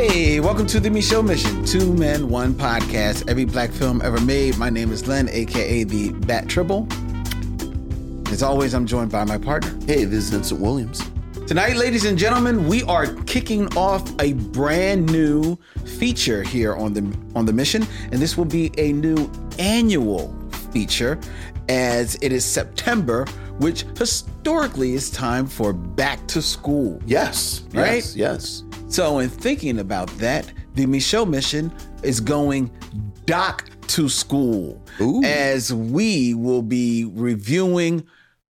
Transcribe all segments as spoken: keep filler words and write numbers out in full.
Hey, welcome to the Micheaux Mission, Two Men, One Podcast, every black film ever made. My name is Len, a k a the Bat Tribble. As always, I'm joined by my partner. Hey, this is Vincent Williams. Tonight, ladies and gentlemen, we are kicking off a brand new feature here on the on the Mission, and this will be a new annual feature as it is September, which historically is time for back to school. Yes, right? Yes, yes. So in thinking about that, the Micheaux Mission is going doc to school. Ooh. As we will be reviewing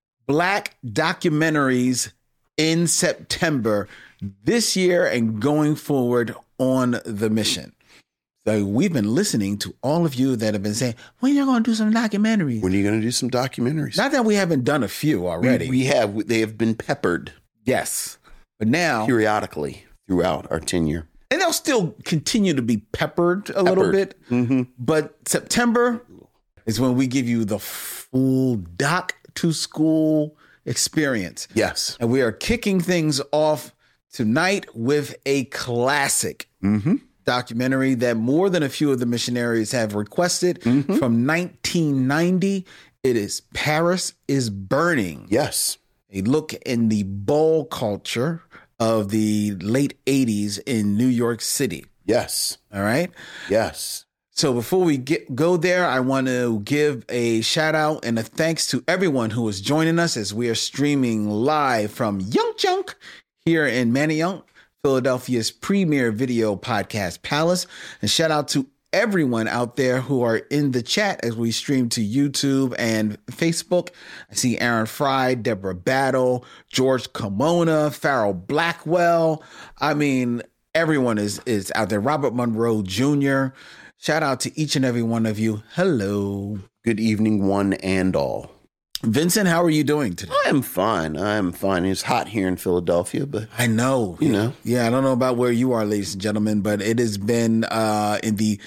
black documentaries in September this year and going forward on the mission. So we've been listening to all of you that have been saying, when are you going to do some documentaries? When are you going to do some documentaries? Not that we haven't done a few already. We, we have. They have been peppered. Yes. But now. Periodically throughout our tenure. And they'll still continue to be peppered a peppered. little bit. Mm-hmm. But September is when we give you the full doc to school experience. Yes. And we are kicking things off tonight with a classic mm-hmm. documentary that more than a few of the missionaries have requested mm-hmm. from nineteen ninety. It is Paris is Burning. Yes. A look in the ball culture of the late eighties in New York City. Yes. All right. Yes. So before we get go there, I want to give a shout out and a thanks to everyone who is joining us as we are streaming live from Young Junk here in Manayunk, Philadelphia's premier video podcast palace. And shout out to everyone out there who are in the chat as we stream to YouTube and Facebook. I see Aaron Fry, Deborah Battle, George Kimona, Farrell Blackwell. I mean, everyone is, is out there. Robert Monroe Junior Shout out to each and every one of you. Hello. Good evening, one and all. Vincent, how are you doing today? I am fine. I am fine. It's hot here in Philadelphia, but I know, you know, yeah, I don't know about where you are, ladies and gentlemen, but it has been uh, in the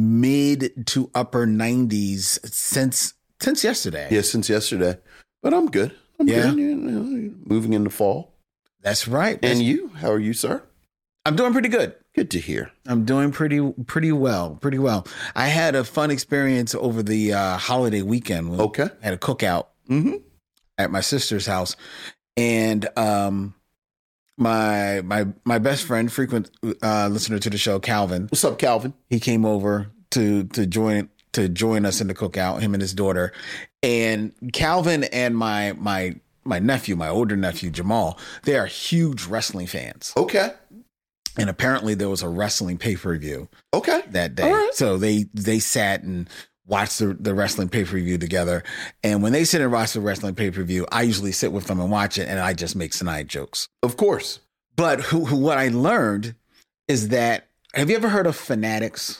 mid to upper nineties since since yesterday. Yeah, since yesterday. But I'm good. I'm yeah. good. You know, moving into fall. That's right. That's, and you? How are you, sir? I'm doing pretty good. Good to hear. I'm doing pretty, pretty well, pretty well. I had a fun experience over the uh, holiday weekend. Okay. I had a cookout mm-hmm. at my sister's house, and um, my my my best friend, frequent uh, listener to the show, Calvin. What's up, Calvin? He came over to to join to join us in the cookout. Him and his daughter, and Calvin and my my my nephew, my older nephew Jamal. They are huge wrestling fans. Okay. And apparently there was a wrestling pay-per-view okay. that day. Right. So they they sat and watched the, the wrestling pay-per-view together. And when they sit and watch the wrestling pay-per-view, I usually sit with them and watch it, and I just make snide jokes. Of course. But who, who, what I learned is that, have you ever heard of Fanatics?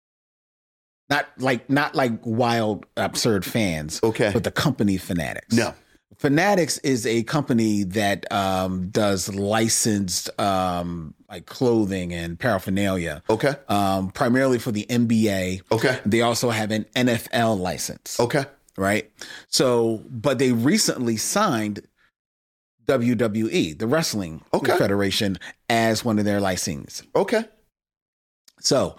Not like not like wild, absurd fans. Okay. But the company Fanatics. No. Fanatics is a company that um, does licensed um, like clothing and paraphernalia. Okay. Um, primarily for the N B A. Okay. They also have an N F L license. Okay. Right. So, but they recently signed W W E, the Wrestling okay. Federation, as one of their licensees. Okay. So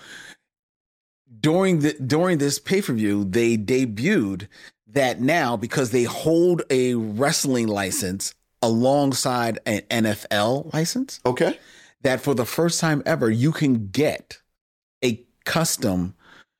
during the during this pay-per-view, they debuted that now, because they hold a wrestling license alongside an N F L license. Okay. That for the first time ever, you can get a custom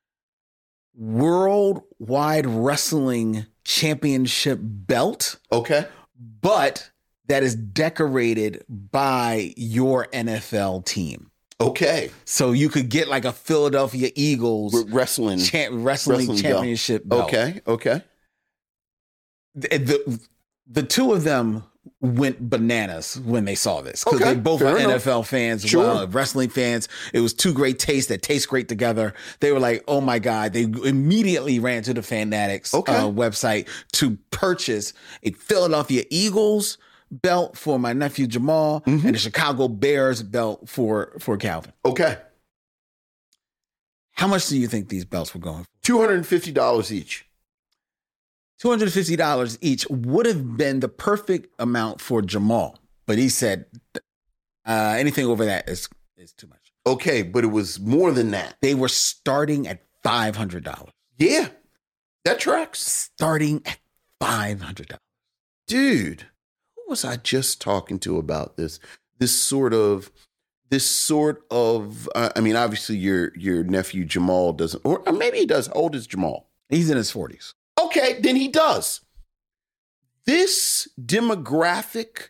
worldwide wrestling championship belt. Okay. But that is decorated by your N F L team. Okay. So you could get like a Philadelphia Eagles R- wrestling cha- wrestling, wrestling championship belt. belt. Okay. Okay. The, the the two of them went bananas when they saw this, because okay, they both are are enough. N F L fans, sure. well, wrestling fans. It was two great tastes that taste great together. They were like, oh my God. They immediately ran to the Fanatics okay. uh, website to purchase a Philadelphia Eagles belt for my nephew Jamal mm-hmm. and the Chicago Bears belt for, for Calvin. Okay. How much do you think these belts were going for? two hundred fifty dollars each. two hundred fifty dollars each would have been the perfect amount for Jamal. But he said uh, anything over that is, is too much. Okay, but it was more than that. They were starting at five hundred dollars. Yeah, that tracks. Starting at five hundred dollars. Dude, who was I just talking to about this? This sort of, this sort of, uh, I mean, obviously your your nephew Jamal doesn't, or maybe he does. How old is Jamal? He's in his forties. Okay, then he does. This demographic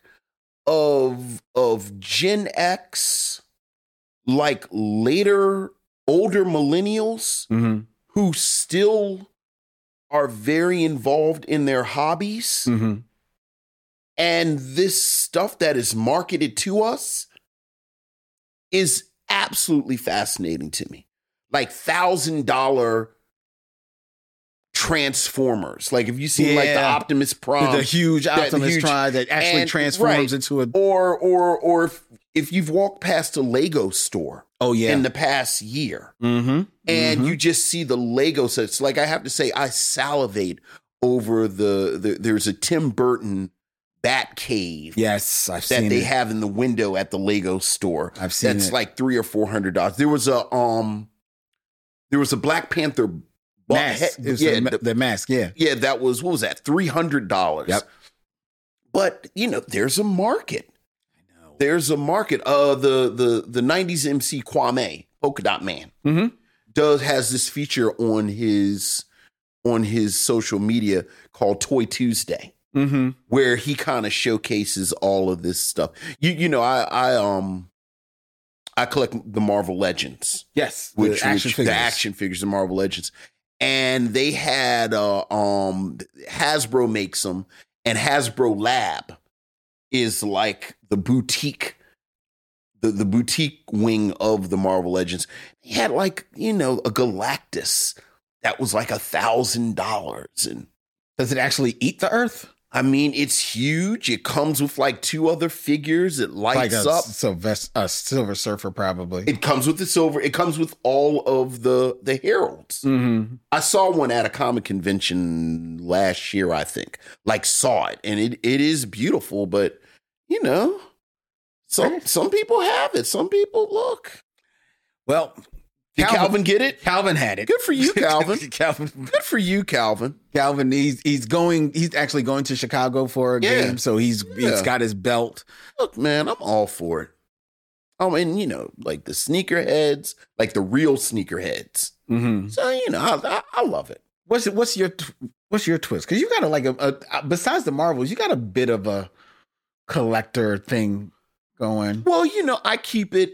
of of Gen X, like later older millennials Mm-hmm. who still are very involved in their hobbies, Mm-hmm. and this stuff that is marketed to us is absolutely fascinating to me. Like thousand dollar Transformers. Like if you see like the Yeah. Optimus Prime, the huge that- the Optimus huge- Prime that actually and- transforms right. into a. or or or if, if you've walked past a Lego store Oh yeah. in the past year mm-hmm. and Mhm. you just see the Lego sets, like I have to say, I salivate over the, the there's a Tim Burton Bat Cave Yes, I've that seen they it. have in the window at the Lego store. I've seen That's it. like three or four hundred dollars. There was a um, there was a Black Panther bu- Mask. he- It was yeah, the, the- the mask. Yeah. yeah, that was what was that? Three hundred dollars. Yep. But you know, there's a market. I know. There's a market. Uh, the the the nineties M C Kwame, Polka Dot Man, Mm-hmm. does has this feature on his on his social media called Toy Tuesday, Mm-hmm. where he kind of showcases all of this stuff. You you know, I I um I collect the Marvel Legends, Yes. which, the action which figures. the action figures, the Marvel Legends, and they had uh um Hasbro makes them, and Hasbro Lab is like the boutique. The, the boutique wing of the Marvel Legends. They had like, you know, a Galactus that was like a thousand dollars. And Does it actually eat the Earth? I mean, it's huge. It comes with like two other figures. It Like lights a, up. Sylvester, a Silver Surfer, probably. It comes with the silver. It comes with all of the the heralds. Mm-hmm. I saw one at a comic convention last year, I think. Like saw it. And it it is beautiful, but you know, some Right. some people have it. Some people look. Well, Did Calvin, Calvin, get it? Calvin had it. Good for you, Calvin. Calvin. Good for you, Calvin. Calvin, he's he's going. He's actually going to Chicago for a Yeah. game, so he's he's Yeah. got his belt. Look, man, I'm all for it. Oh, and you know, like the sneakerheads, like the real sneakerheads. Mm-hmm. So you know, I, I, I love it. What's what's your what's your twist? Because you got a like a, a besides the Marvels, you got a bit of a collector thing going. Well, you know, I keep it.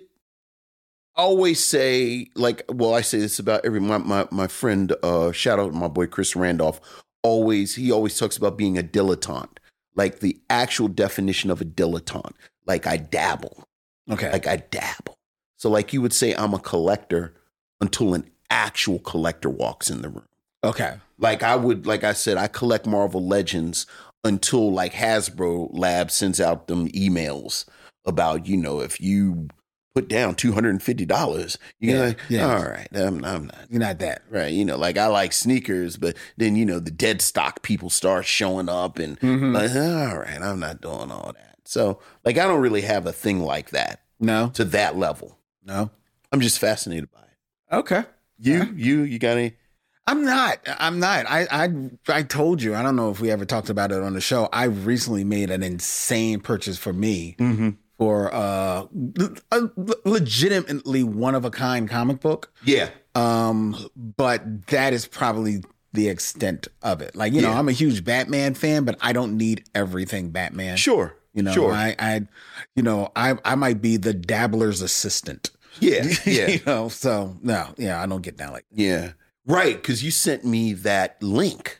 I always say, like, well, I say this about every my my my friend. Uh, shout out to my boy Chris Randolph. Always, he always talks about being a dilettante, like the actual definition of a dilettante. Like I dabble. Okay. Like I dabble. So like you would say I'm a collector until an actual collector walks in the room. okay. Like I would, like I said, I collect Marvel Legends until like Hasbro Lab sends out them emails about, you know, if you put down two hundred fifty dollars, you're Yeah, like, yeah. all right, I'm, I'm not. You're not that. Right. You know, like I like sneakers, but then, you know, the dead stock people start showing up and Mhm. like, all right, I'm not doing all that. So like, I don't really have a thing like that No. to that level. No. I'm just fascinated by it. Okay. You, Yeah. you, you got any? I'm not. I'm not. I, I I told you. I don't know if we ever talked about it on the show. I recently made an insane purchase for me Mm-hmm. for uh, a legitimately one of a kind comic book. Yeah. Um, but that is probably the extent of it. Like, you know, Yeah. I'm a huge Batman fan, but I don't need everything Batman. Sure. You know, sure. I, I, you know, I, I might be the dabbler's assistant. yeah. Yeah. You know, so no, yeah, I don't get down like that. Yeah. Right. Because you sent me that link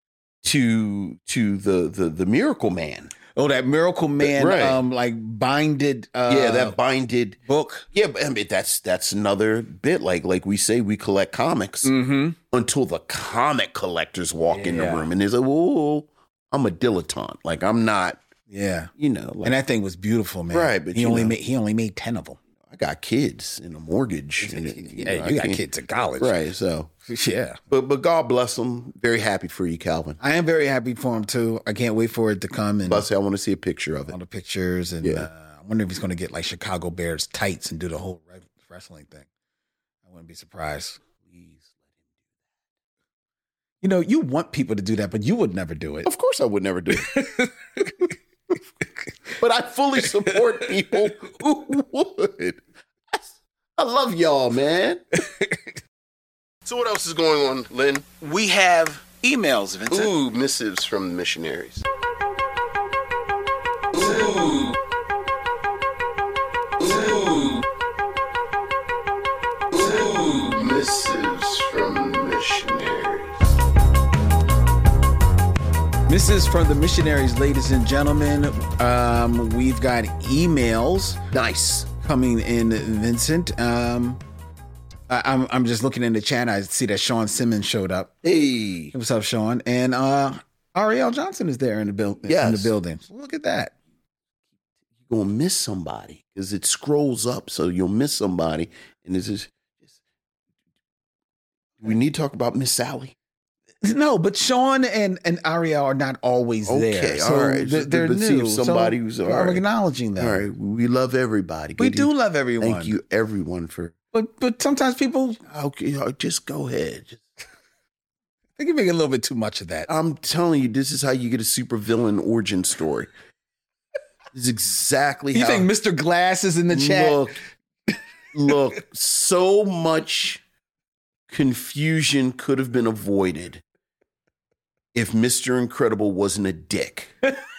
to to the the the Miracle Man. Oh, that Miracle Man, Right. um, like binded, uh, yeah, that binded. book. Yeah, but I mean that's that's another bit. Like like we say, we collect comics Mm-hmm. until the comic collectors walk in the Yeah. room, and there's like, whoa, I'm a dilettante. Like I'm not, Yeah, you know, like and that thing was beautiful, man. Right, but he you only know. made he only made ten of them. I got kids and a mortgage. and, Yeah, know, I you got can't- kids at college, right? So, Yeah, but but God bless them. Very happy for you, Calvin. I am very happy for him too. I can't wait for it to come and But I say I want to see a picture of it. all the pictures, and Yeah. uh, I wonder if he's going to get like Chicago Bears tights and do the whole reg- wrestling thing. I wouldn't be surprised. Please let him do that. You know, you want people to do that, but you would never do it. Of course I would never do it. But I fully support people who would. I love y'all, man. So what else is going on, Lynn? We have emails, Vincent. Ooh, missives from the missionaries. Ooh. Ooh. Ooh, missives from the missionaries. Missives from the missionaries, ladies and gentlemen. Um, we've got emails. Nice. Coming in, Vincent. Um, I, I'm I'm just looking in the chat. I see that Sean Simmons showed up. Hey, what's up, Sean? And uh, Ariel Johnson is there in the building. Yes. in the building. So look at that. You're gonna miss somebody because it scrolls up, so you'll miss somebody. And this is we need to talk about Miss Sally. No, but Sean and, and Ariel are not always okay, there. Okay, so all right. They're, they're but new. Somebody so who's all I'm right. acknowledging them. All right, we love everybody. We Good do evening. love everyone. Thank you, everyone, for. But but sometimes people. Okay, just go ahead. Just, they can make a little bit too much of that. I'm telling you, this is how you get a supervillain origin story. This is exactly you how. You think Mister Glass is in the chat? Look, look, so much confusion could have been avoided if Mister Incredible wasn't a dick.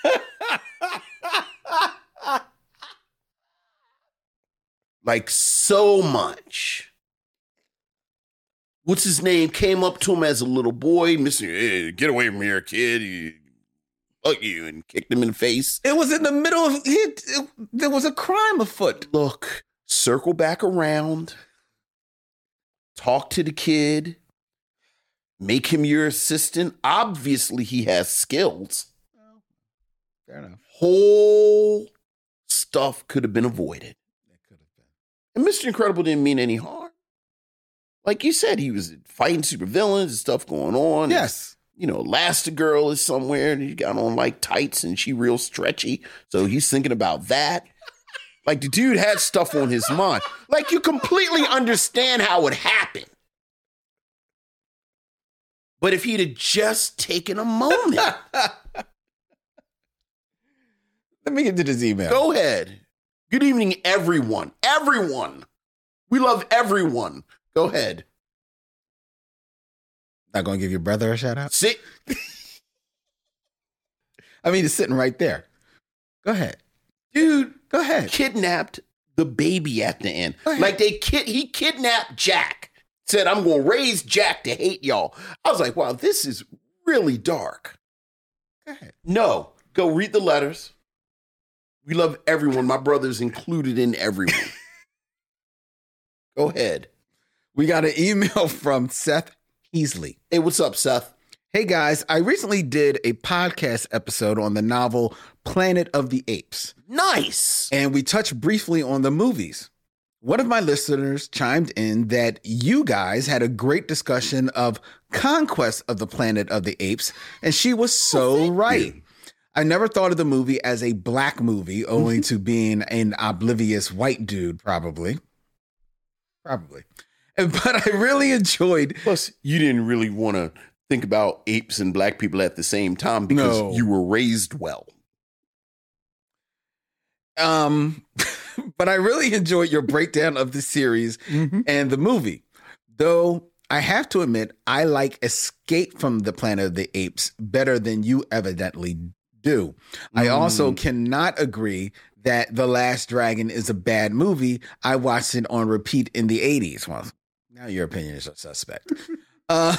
Like, so much. What's his name? Came up to him as a little boy. Mister Hey, get away from here, kid. He, fuck you, and kicked him in the face. It was in the middle of it. it there was a crime afoot. Look, circle back around. Talk to the kid. Make him your assistant. Obviously, he has skills. Well, fair enough. Whole stuff could have been avoided. It could have been. And Mister Incredible didn't mean any harm. Like you said, he was fighting supervillains and stuff going on. Yes. And, you know, Elastigirl is somewhere and he got on like tights and she real stretchy. So he's thinking about that. Like the dude had stuff on his mind. Like you completely understand how it happened. But if he'd have just taken a moment. Let me get to this email. Go ahead. Good evening, everyone. Everyone. We love everyone. Go ahead. Not going to give your brother a shout out? Sit. I mean, it's sitting right there. Go ahead. Dude, go ahead. Kidnapped the baby at the end. Like they kid he kidnapped Jack. Said, I'm going to raise Jack to hate y'all. I was like, wow, this is really dark. Go ahead. No, go read the letters. We love everyone. My brother's included in everyone. Go ahead. We got an email from Seth Heasley. Hey, what's up, Seth? Hey, guys. I recently did a podcast episode on the novel Planet of the Apes. Nice. And we touched briefly on the movies. One of my listeners chimed in that you guys had a great discussion of Conquest of the Planet of the Apes, and she was so oh, right. You. I never thought of the movie as a black movie, owing to being an oblivious white dude, probably. Probably. But I really enjoyed... Plus, you didn't really want to think about apes and black people at the same time because no. you were raised well. Um... But I really enjoyed your breakdown of the series mm-hmm. and the movie. Though I have to admit, I like Escape from the Planet of the Apes better than you evidently do. Mm. I also cannot agree that The Last Dragon is a bad movie. I watched it on repeat in the eighties. Well, now your opinion is a suspect. uh,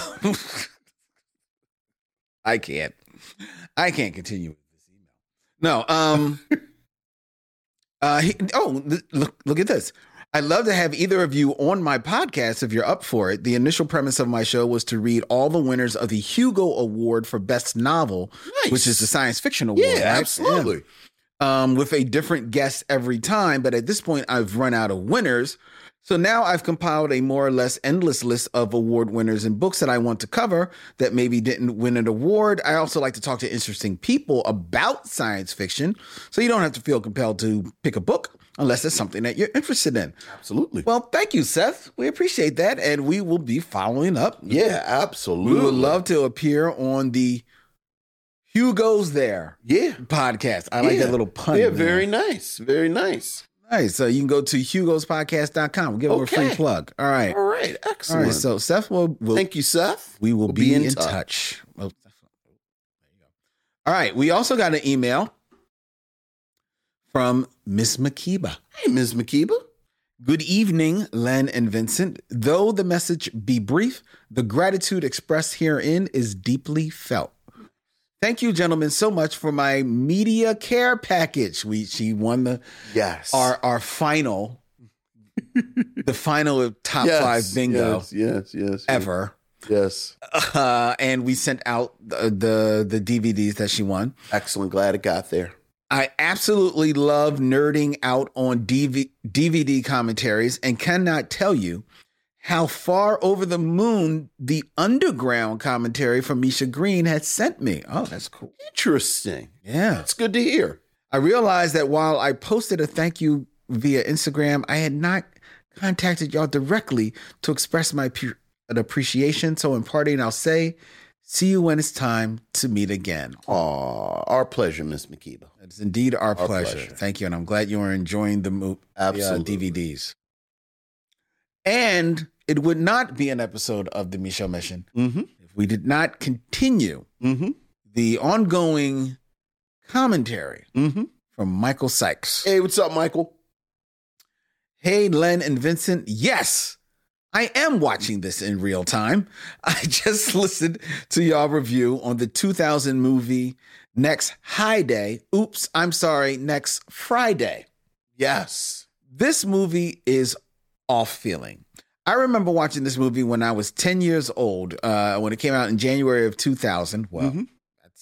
I can't. I can't continue with this email. No. Um. Uh, he, oh, look, look at this. I'd love to have either of you on my podcast if you're up for it. The initial premise of my show was to read all the winners of the Hugo Award for Best Novel, nice. Which is the science fiction award. Yeah, right? absolutely. Yeah. Um, with a different guest every time. But at this point, I've run out of winners. So now I've compiled a more or less endless list of award winners and books that I want to cover that maybe didn't win an award. I also like to talk to interesting people about science fiction, so you don't have to feel compelled to pick a book. unless it's something that you're interested in. Absolutely. Well, thank you, Seth. We appreciate that, and we will be following up. Yeah, absolutely. We would love to appear on the Hugo's There yeah. podcast. I like yeah. that little pun. Yeah, there. very nice. Very nice. Nice. So you can go to hugos podcast dot com. We'll give them Okay. a free plug. All right. All right. Excellent. All right. So Seth will, will thank you, Seth. we will We'll be, in, touch. touch. Well, there you go. All right. We also got an email from Miss Makiba. Hey, Miz Makiba. Good evening, Len and Vincent. Though the message be brief, the gratitude expressed herein is deeply felt. Thank you, gentlemen, so much for my media care package. We she won the Yes. our our final, the final top yes, five bingo Yes, yes, yes. ever. Yes. Uh, and we sent out the, the the D V Ds that she won. Excellent. Glad it got there. I absolutely love nerding out on D V D commentaries and cannot tell you how far over the moon the underground commentary from Misha Green had sent me. Oh, that's cool. Interesting. Yeah. That's good to hear. I realized that while I posted a thank you via Instagram, I had not contacted y'all directly to express my pu- an appreciation. So in parting, I'll say, see you when it's time to meet again. Aw, our pleasure, Miss Makiba. It's indeed our, Our pleasure. pleasure. Thank you. And I'm glad you are enjoying the, mo- the uh, Absolutely. D V Ds. And it would not be an episode of the Michelle Mission Mm-hmm. if we did not continue Mm-hmm. the ongoing commentary Mm-hmm. from Michael Sykes. Hey, what's up, Michael? Hey, Len and Vincent. Yes, I am watching this in real time. I just listened to y'all review on the two thousand movie Next High Day. Oops, I'm sorry, Next Friday. Yes. This movie is off feeling. I remember watching this movie when I was ten years old, uh, when it came out in January of two thousand. Well, Mhm. that's,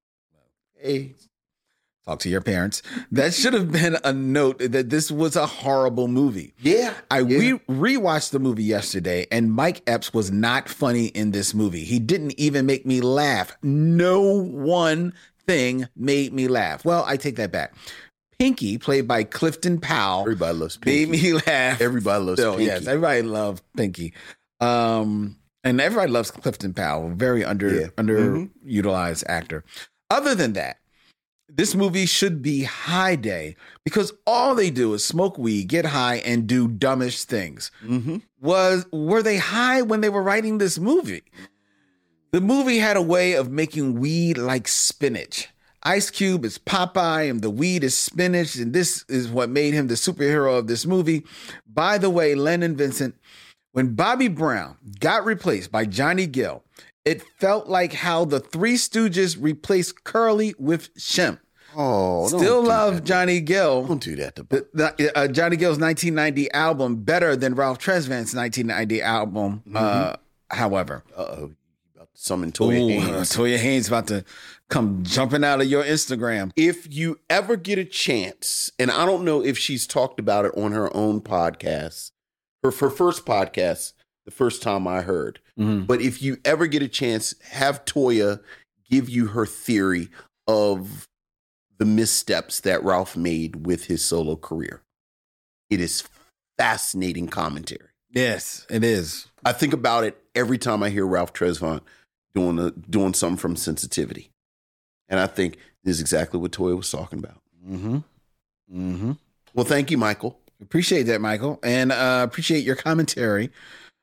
hey, talk to your parents. That should have been a note that this was a horrible movie. Yeah. I yeah. re- rewatched the movie yesterday, and Mike Epps was not funny in this movie. He didn't even make me laugh. No one thing made me laugh. Well, I take that back. Pinky, played by Clifton Powell, Everybody loves Pinky. made me laugh. Everybody loves Still, Pinky. yes, everybody loves Pinky. Um, and everybody loves Clifton Powell, very under Yeah. underutilized actor. Other than that, this movie should be High Day because all they do is smoke weed, get high, and do dumbish things. Mm-hmm. Was were they high when they were writing this movie? The movie had a way of making weed like spinach. Ice Cube is Popeye and the weed is spinach, and this is what made him the superhero of this movie. By the way, Len and Vincent, when Bobby Brown got replaced by Johnny Gill, it felt like how the Three Stooges replaced Curly with Shemp. Oh, don't Still do love that. Johnny Gill. Don't do that to The, the, uh, Johnny Gill's nineteen ninety album better than Ralph Tresvant's nineteen ninety album. Uh, however, Uh-oh. About to summon Toya Ooh, Haynes. Toya Haynes about to come jumping out of your Instagram. If you ever get a chance, and I don't know if she's talked about it on her own podcast, her, her first podcast, the first time I heard, Mhm. but if you ever get a chance, have Toya give you her theory of the missteps that Ralph made with his solo career. It is fascinating commentary. Yes, it is. I think about it every time I hear Ralph Tresvant doing a, doing something from Sensitivity. And I think this is exactly what Toya was talking about. Mm-hmm. Mm-hmm. Well, thank you, Michael. Appreciate that, Michael, and uh, appreciate your commentary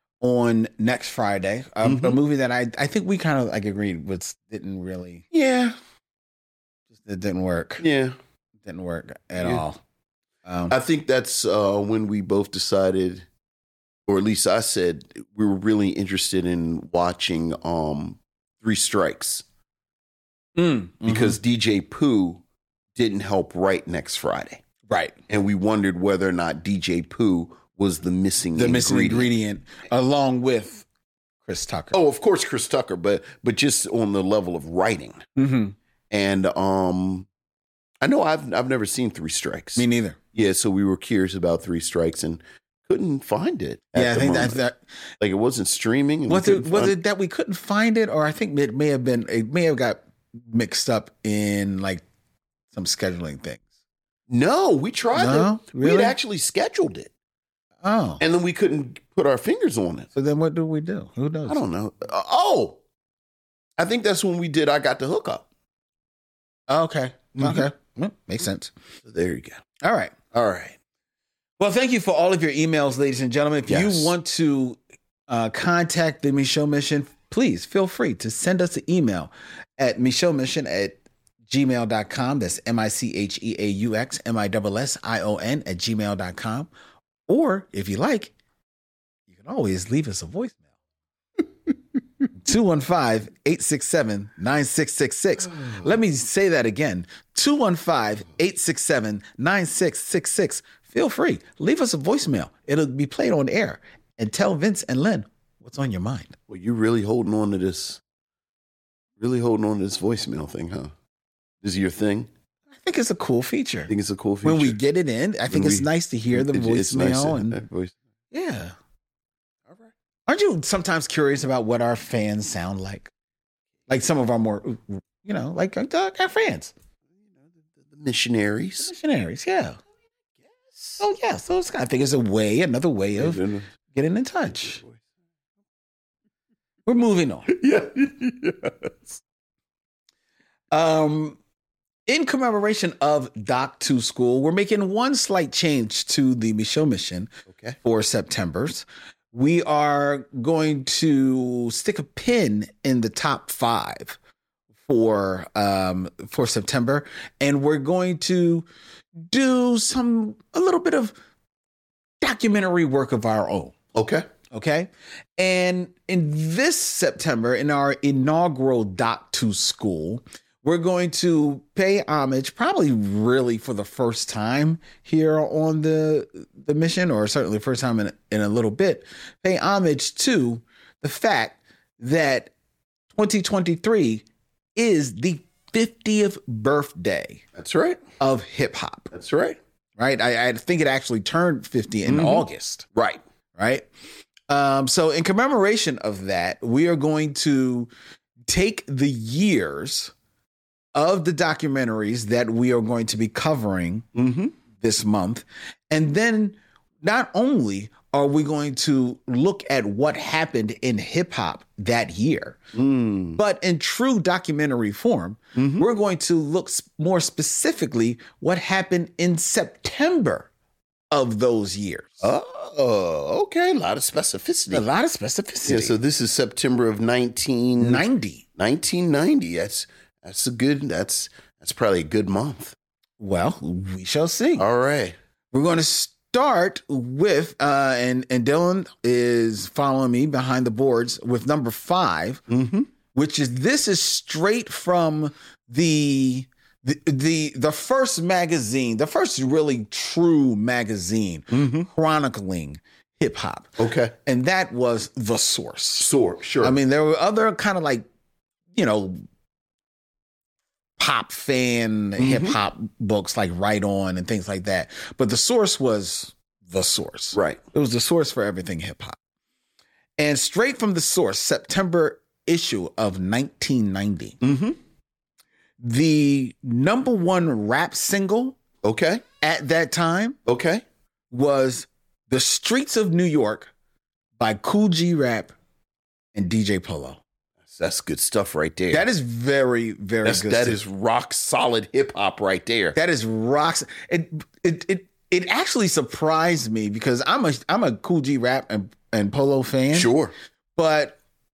on Next Friday, a, Mhm. a movie that I I think we kind of like agreed was didn't really Yeah. just it didn't work. Yeah. Didn't work at Yeah. all. Um, I think that's uh, when we both decided, or at least I said, we were really interested in watching um, Three Strikes mm, because D J Pooh didn't help write Next Friday. mhm. right, And we wondered whether or not D J Pooh was the missing the missing ingredient. ingredient along with Chris Tucker. Oh, of course, Chris Tucker, but but just on the level of writing. mm-hmm. And um, I know I've I've never seen Three Strikes. Me neither. Yeah, so we were curious about Three Strikes and couldn't find it. at Yeah, I the think moment. that, that like it wasn't streaming. And we was it couldn't was find- it that we couldn't find it, or I think it may have been it may have got mixed up in like some scheduling things. No, we tried No? it. Really? We'd actually scheduled it. Oh. And then we couldn't put our fingers on it. So then what do we do? Who knows? I don't know. Uh, oh, I think that's when we did I Got the Hookup. Okay. Mhm. Okay. Well, makes sense. So there you go. All right. All right. Well, thank you for all of your emails, ladies and gentlemen. If Yes. you want to uh, contact the Micheaux Mission, please feel free to send us an email at Micheaux Mission at gmail dot com. That's M I C H E A U X M I S S I O N at gmail dot com. Or if you like, you can always leave us a voicemail. two one five, eight six seven, nine six six six. Let me say that again. two one five, eight six seven, nine six six six. Feel free. Leave us a voicemail. It'll be played on air. And tell Vince and Len what's on your mind. Well, you're really holding on to this, really holding on to this voicemail thing, huh? This is your thing? I think it's a cool feature. I think it's a cool feature. When we get it in, I think When it's we- nice to hear the It- it's voicemail. nice to- and that voice. yeah. All right. Aren't you sometimes curious about what our fans sound like? Like some of our more, you know, like our, our fans. The missionaries. Missionaries, yeah. Oh, yeah. So it's, I think it's a way, another way of getting in touch. We're moving on. Yeah. Yes. Um, in commemoration of Doc two School, we're making one slight change to the Micheaux Mission Okay. for September's. We are going to stick a pin in the top five for um, for September, and we're going to do some a little bit of documentary work of our own. Okay. Okay. And in this September, in our inaugural Doc two School, we're going to pay homage, probably really for the first time here on the the mission, or certainly first time in, in a little bit, pay homage to the fact that twenty twenty-three is the fiftieth birthday That's right. of hip hop, That's right. right? I, I think it actually turned fifty in Mhm. August. Right. Right. Um, so in commemoration of that, we are going to take the years of the documentaries that we are going to be covering Mm-hmm. this month. And then not only are we going to look at what happened in hip hop that year, Mm. but in true documentary form, Mhm. we're going to look s- more specifically what happened in September of those years. Oh, okay. A lot of specificity. A lot of specificity. Yeah, so this is September of nineteen ninety. nineteen ninety. That's that's a good that's that's probably a good month. Well, we shall see. All right. We're going to start with, uh, and and Dylan is following me behind the boards with number five, Mm-hmm. which is this is straight from the the the the first magazine, the first really true magazine Mm-hmm. chronicling hip hop, Okay. and that was The Source. Sure, sure. I mean, there were other kind of like, you know, pop fan Mm-hmm. hip hop books like Right On and things like that. But The Source was The Source. right. It was the source for everything hip hop. And straight from The Source, September issue of nineteen ninety, Mm-hmm. the number one rap single Okay. at that time Okay. was The Streets of New York by Kool G Rap and D J Polo. That's good stuff right there. That is very, very That's, good. that stuff. is rock solid hip hop right there. That is rocks. It it it it actually surprised me because I'm a I'm a Kool G Rap and, and Polo fan. Sure. But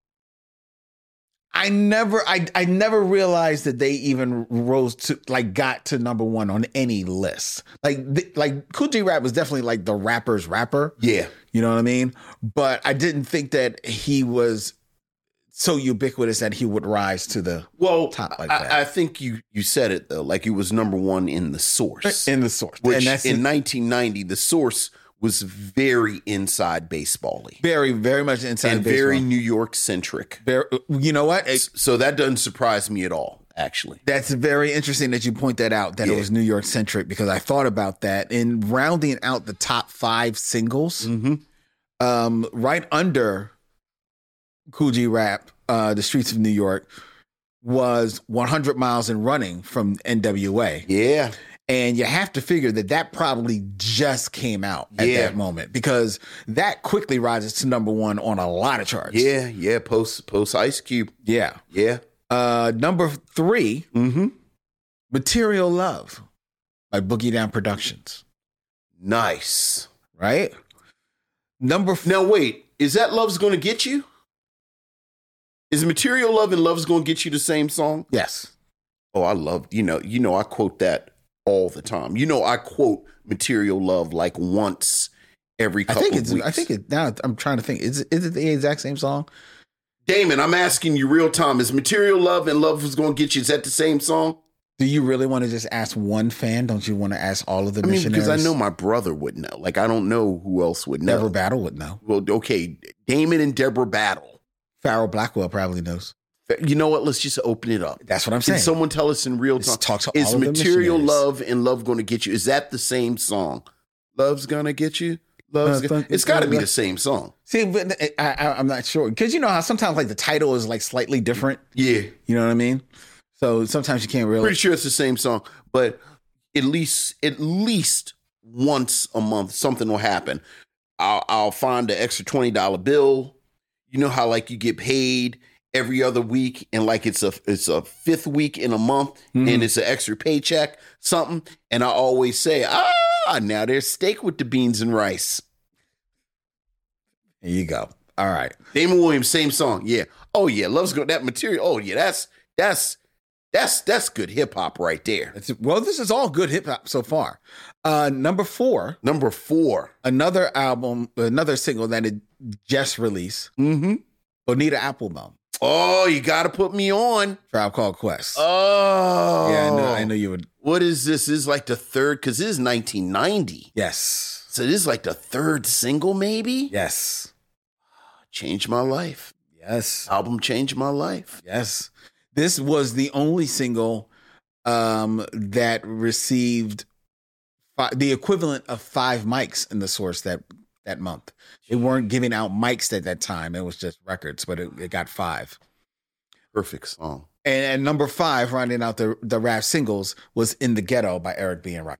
I never I I never realized that they even rose to like got to number one on any list. Like th- like Kool G Rap was definitely like the rapper's rapper. Yeah. You know what I mean? But I didn't think that he was so ubiquitous that he would rise to the Well, top like I, that. I think you you said it though. Like it was number one in the Source, in the source. which and that's in nineteen ninety, the Source was very inside baseball-y very, very much inside and baseball. very New York centric. Very, you know what? It- So that doesn't surprise me at all. Actually, that's very interesting that you point that out, that Yeah. it was New York centric, because I thought about that in rounding out the top five singles. mm-hmm. Um, right under Kool G Rap, uh, The Streets of New York, was one hundred miles and Running from N W A. yeah, And you have to figure that that probably just came out at Yeah. that moment because that quickly rises to number one on a lot of charts. Yeah, yeah. Post post Ice Cube. Yeah. Yeah. Uh, number three, Mm-hmm. Material Love by Boogie Down Productions. Nice. Right? Number f- Now wait, is that Love's Gonna Get You? Is Material Love and Love's Gonna Get You the same song? Yes. Oh, I love, you know, you know, I quote that all the time. You know, I quote Material Love like once every I couple think of it's weeks. I think it now I'm trying to think. Is it, is it the exact same song? Damon, I'm asking you real time. Is Material Love and Love Was Gonna Get You, is that the same song? Do you really want to just ask one fan? Don't you want to ask all of the I mean, missionaries? because I know my brother would know. Like, I don't know who else would know. Deborah Battle would know. Well, okay, Damon and Deborah Battle. Farrell Blackwell probably knows. You know what? Let's just open it up. That's what I'm Can saying. someone tell us in real Let's time? talk to Is all of the Material missionaries. Love and Love Gonna Get You? Is that the same song? Love's Gonna Get You? Love's Uh, gonna, fuck it's it, got to be love. the same song. See, but I, I, I'm not sure because you know how sometimes like the title is like slightly different. Yeah. You know what I mean? So sometimes you can't really. Pretty sure it's the same song, but at least at least once a month something will happen. I'll, I'll find the extra twenty dollar bill. You know how like you get paid every other week and like it's a it's a fifth week in a month Mhm. and it's an extra paycheck, something. And I always say, ah, now there's steak with the beans and rice. There you go. All right. Damon Williams, same song. Yeah. Oh yeah, Love's Go that Material. Oh yeah, that's that's that's that's good hip hop right there. It's, well, this is all good hip hop so far. Uh, number four, Number four. another album, another single that it just released. Mm-hmm. Bonita Applebaum, Oh, you got to put me on. Tribe Called Quest. Oh, Yeah, I know. I know you would. What is this? This is like the third, because this is nineteen ninety. Yes. So this is like the third single, maybe? Yes. Changed my life. Yes. Album changed my life. Yes. This was the only single um, that received fi- the equivalent of five mics in the source that that month. They weren't giving out mics at that time. It was just records, but it, it got five. Perfect song. And, and number five, rounding out the, the rap singles, was In the Ghetto by Eric B. and Rakim.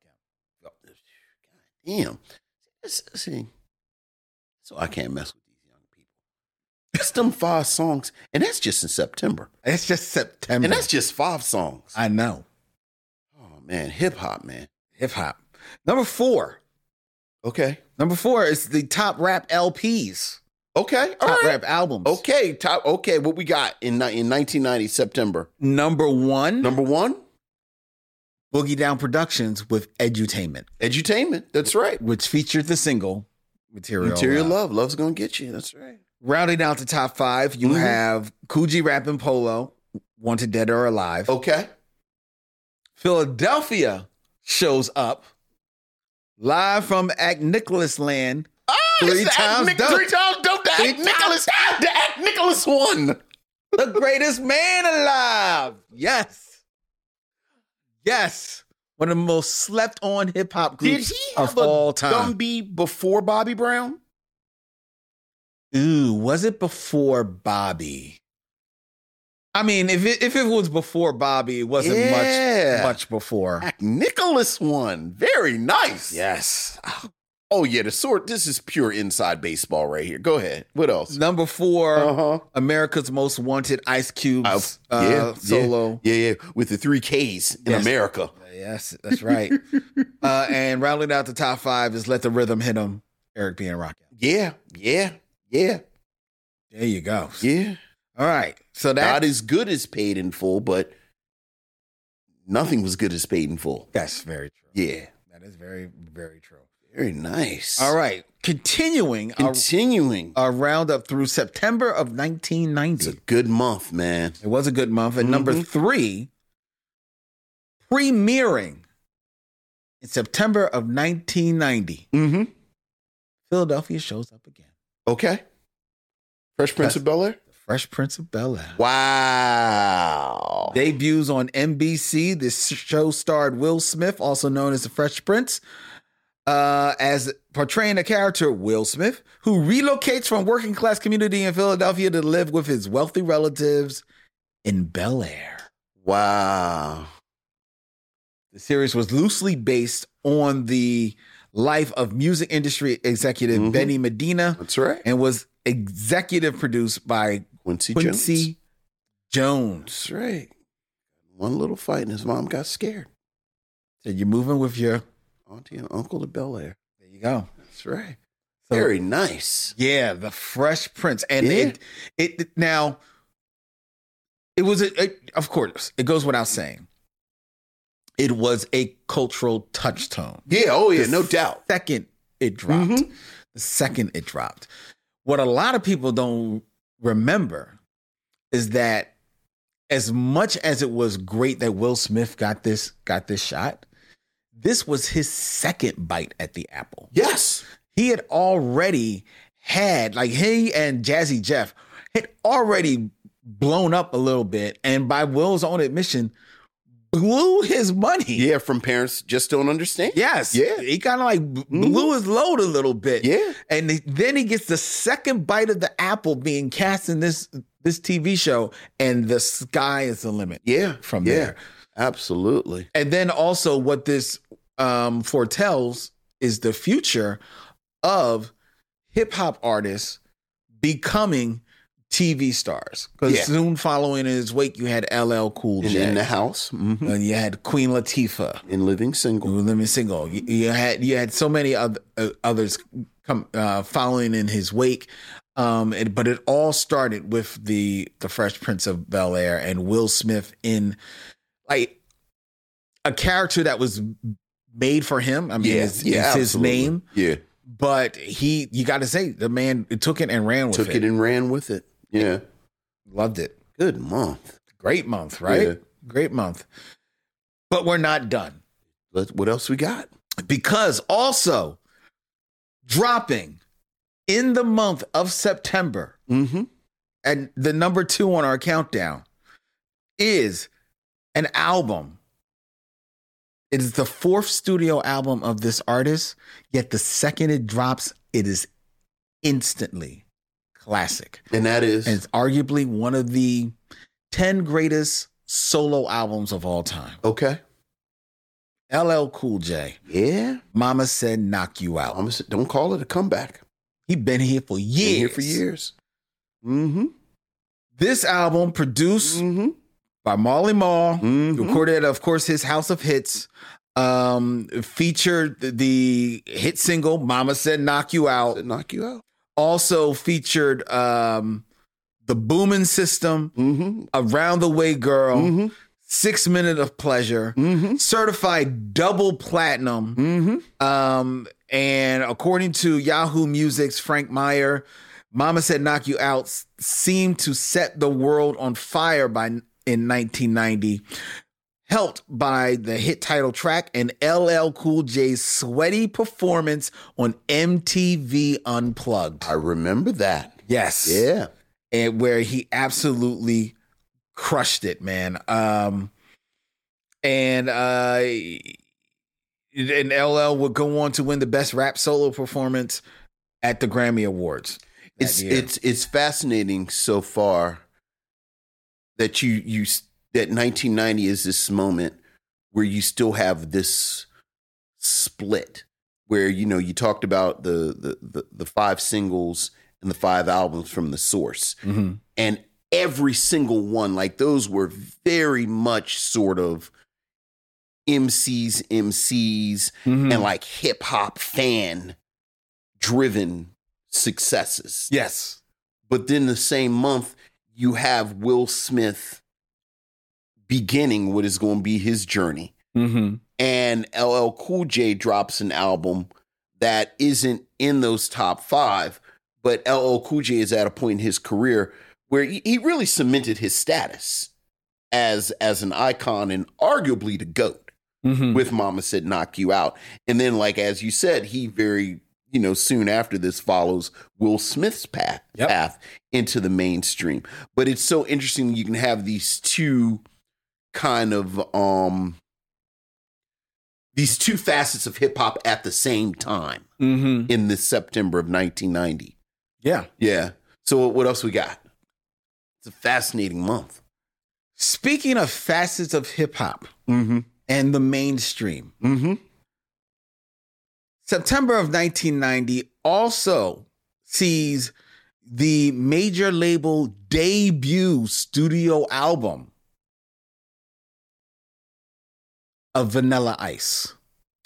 Damn. Let's- let's see. So I can't mess with these young people. It's them five songs, and that's just in September. It's just September. And that's just five songs. I know. Oh, man. Hip hop, man. Hip hop. Number four. Okay. Number four is the top rap L Ps. Okay. All Top right. rap albums. Okay. Top. Okay. What we got in, ni- in nineteen ninety, September? Number one, Number one, Boogie Down Productions with Edutainment, Edutainment. That's right. which featured the single Material, Material Love. Love. Love's gonna get you. That's right. Rounding out the top five, you Mhm. have Coogee Rapping Polo, Wanted Dead or Alive. Okay. Philadelphia shows up live from Act Nicholas Land. Ah, Three it's the Act times Nic- dope. Three times dope. The Three Act Nicholas. The Act Nicholas won. The greatest man alive. Yes. Yes. One of the most slept on hip hop Did groups he of have a all time. Gumby before Bobby Brown? Ooh, was it before Bobby? I mean, if it, if it was before Bobby, it wasn't Yeah. much much before. Act Nicholas won. Very nice. Yes. Oh yeah, the sort. This is pure inside baseball right here. Go ahead. What else? Number four, Uh huh. America's Most Wanted, Ice Cube's Uh, uh, yeah, solo. Yeah, yeah. With the three K's in Yes. America. Yes, that's right. uh, and rounding out the top five is Let the Rhythm Hit 'Em, Eric B. and Rakim. Yeah, yeah, yeah, There you go. yeah. All right. So Not that as good as Paid in Full, but nothing was good as Paid in Full. that's very true. Yeah. That is very, very true. Very nice. All right. Continuing our, Continuing. our roundup through September of nineteen It's ninety. a good month, man. It was a good month. And number Mhm. three, premiering in September of nineteen ninety, Mm-hmm. Philadelphia shows up again. Okay. Fresh Prince That's- of Bel-Air? The Fresh Prince of Bel-Air. Wow. Debuts on N B C. This show starred Will Smith, also known as the Fresh Prince, uh, as portraying the character Will Smith, who relocates from working class community in Philadelphia to live with his wealthy relatives in Bel Air. Wow. The series was loosely based on the life of music industry executive Mhm. Benny Medina. That's right. And was executive produced by Quincy, Quincy Jones. Jones. That's right. One little fight and his mom got scared. So you're moving with your Auntie and uncle to Bel Air. there you go. That's right. So, Very nice. yeah, the Fresh Prince. And Yeah. it, it it now it was a, it, of course, it goes without saying. It was a cultural touchstone. Yeah, oh yeah, The no doubt. Second it dropped. Mhm. The second it dropped. What a lot of people don't remember is that as much as it was great that Will Smith got this got this shot, this was his second bite at the apple. Yes. He had already had, like he and Jazzy Jeff had already blown up a little bit, and by Will's own admission, blew his money. Yeah, from parents just don't understand. Yes. Yeah. He kind of like b- blew his load a little bit. Yeah. And he- then he gets the second bite of the apple being cast in this this T V show, and the sky is the limit. Yeah. From yeah, there. Absolutely. And then also what this um, foretells is the future of hip hop artists becoming T V stars. Because Yeah. soon following in his wake, you had L L Cool And J. in the house. Mhm. and you had Queen Latifah. In living single. Who was living single. You, you had you had so many other, uh, others come uh, following in his wake. Um, it, but it all started with the the Fresh Prince of Bel Air and Will Smith in like a character that was made for him. I mean, Yeah, it's, yeah, it's his absolutely. name, Yeah. but he you got to say the man took it and ran with Took it. it and ran with it. Yeah. Loved it. Good month. Great month, right? Yeah. Great month. But we're not done. Let, what else we got? Because also dropping in the month of September, Mm-hmm. and the number two on our countdown is an album. It is the fourth studio album of this artist, yet the second it drops, it is instantly classic. And that is And it's arguably one of the ten greatest solo albums of all time. okay. L L Cool J, Yeah. Mama Said Knock You Out. I'm just- don't call it a comeback. He been here for Been years. here for years. Mm-hmm. This album produced Mm-hmm. by Marley Marl, Mhm. recorded at, of course, his House of Hits, um, featured the hit single Mama Said Knock You Out. Knock you out. Also featured um, the Booming System, Mm-hmm. Around the Way Girl, Mm-hmm. Six Minute of Pleasure, Mm-hmm. certified double platinum. Mm-hmm. Um, and according to Yahoo Music's Frank Meyer, Mama Said Knock You Out s- seemed to set the world on fire by in nineteen ninety, helped by the hit title track and L L Cool J's sweaty performance on M T V Unplugged. I remember that. Yes. Yeah. And where he absolutely crushed it, man. Um, and uh, and L L would go on to win the best rap solo performance at the Grammy Awards. that It's year. it's it's fascinating so far that you you that nineteen ninety is this moment where you still have this split where you know you talked about the the the, the five singles and the five albums from The Source, Mhm. and every single one, like those were very much sort of M Cs, M Cs, Mhm. and like hip hop fan driven successes. Yes. But then the same month, you have Will Smith beginning what is going to be his journey. Mm-hmm. And L L Cool J drops an album that isn't in those top five, but L L Cool J is at a point in his career where he he really cemented his status as, as an icon and arguably the GOAT Mm-hmm. with Mama Said Knock You Out. And then, like, as you said, he very, you know, soon after this follows Will Smith's path, Yep. path into the mainstream. But it's so interesting you can have these two kind of um these two facets of hip hop at the same time Mm-hmm. in this September of nineteen ninety. Yeah. Yeah. So what else we got? It's a fascinating month. Speaking of facets of hip hop, Mm-hmm. and the mainstream. Mm-hmm. September of nineteen ninety also sees the major label debut studio album of Vanilla Ice.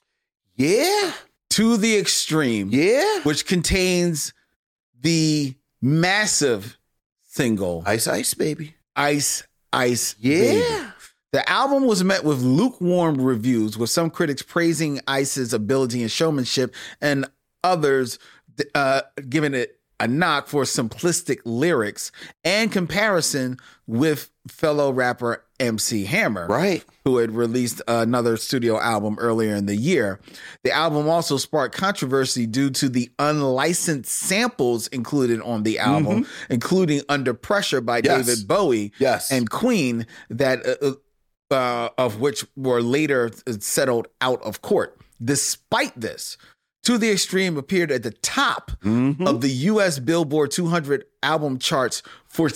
Yeah. To the Extreme. Yeah. Which contains the massive single Ice Ice Baby. Ice Ice Yeah. Baby. The album was met with lukewarm reviews, with some critics praising Ice's ability and showmanship and others uh, giving it a knock for simplistic lyrics and comparison with fellow rapper M C Hammer, Right. who had released another studio album earlier in the year. The album also sparked controversy due to the unlicensed samples included on the album, mm-hmm. including Under Pressure by yes. David Bowie yes. and Queen, that uh, uh, of which were later settled out of court. Despite this, To the Extreme appeared at the top mm-hmm. of the U S Billboard two hundred album charts for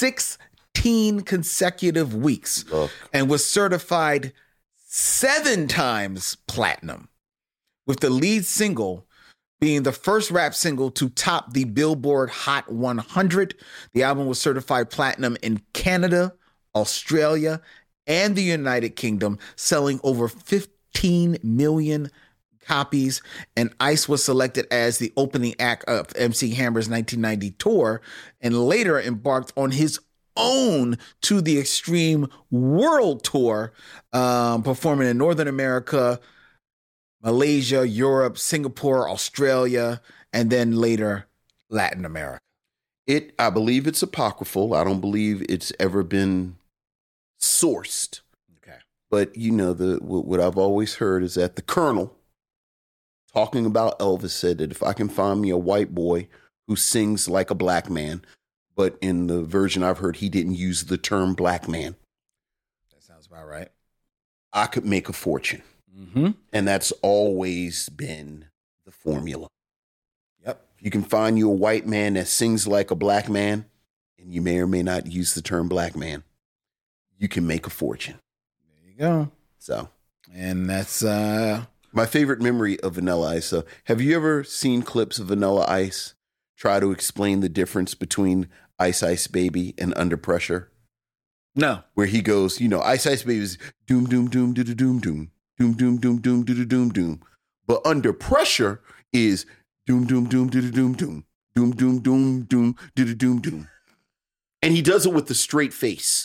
sixteen consecutive weeks Look. and was certified seven times platinum, with the lead single being the first rap single to top the Billboard Hot one hundred. The album was certified platinum in Canada, Australia, and the United Kingdom, selling over fifteen million copies, and Ice was selected as the opening act of M C Hammer's nineteen ninety tour, and later embarked on his own To the Extreme World Tour, um, performing in Northern America, Malaysia, Europe, Singapore, Australia, and then later Latin America. It, I believe it's apocryphal. I don't believe it's ever been sourced. Okay. But, you know, the what I've always heard is that the Colonel, talking about Elvis, said that if I can find me a white boy who sings like a black man, but in the version I've heard, he didn't use the term black man. That sounds about right. I could make a fortune. Mm-hmm. And that's always been the formula. Yep. If you can find you a white man that sings like a black man, and you may or may not use the term black man, you can make a fortune. There you go. So, and that's uh, my favorite memory of Vanilla Ice. So, have you ever seen clips of Vanilla Ice try to explain the difference between Ice Ice Baby and Under Pressure? No. Where he goes, you know, Ice Ice Baby is doom, doom, doom, doo, doo, doom, doom, doom, doom, doom, doom, doo, doo, doom, doom. But Under Pressure is doom, doom, doom, doo, doo, doom, doom, doom, doom, doom, doom, doo, doo, doom, doom. And he does it with the straight face.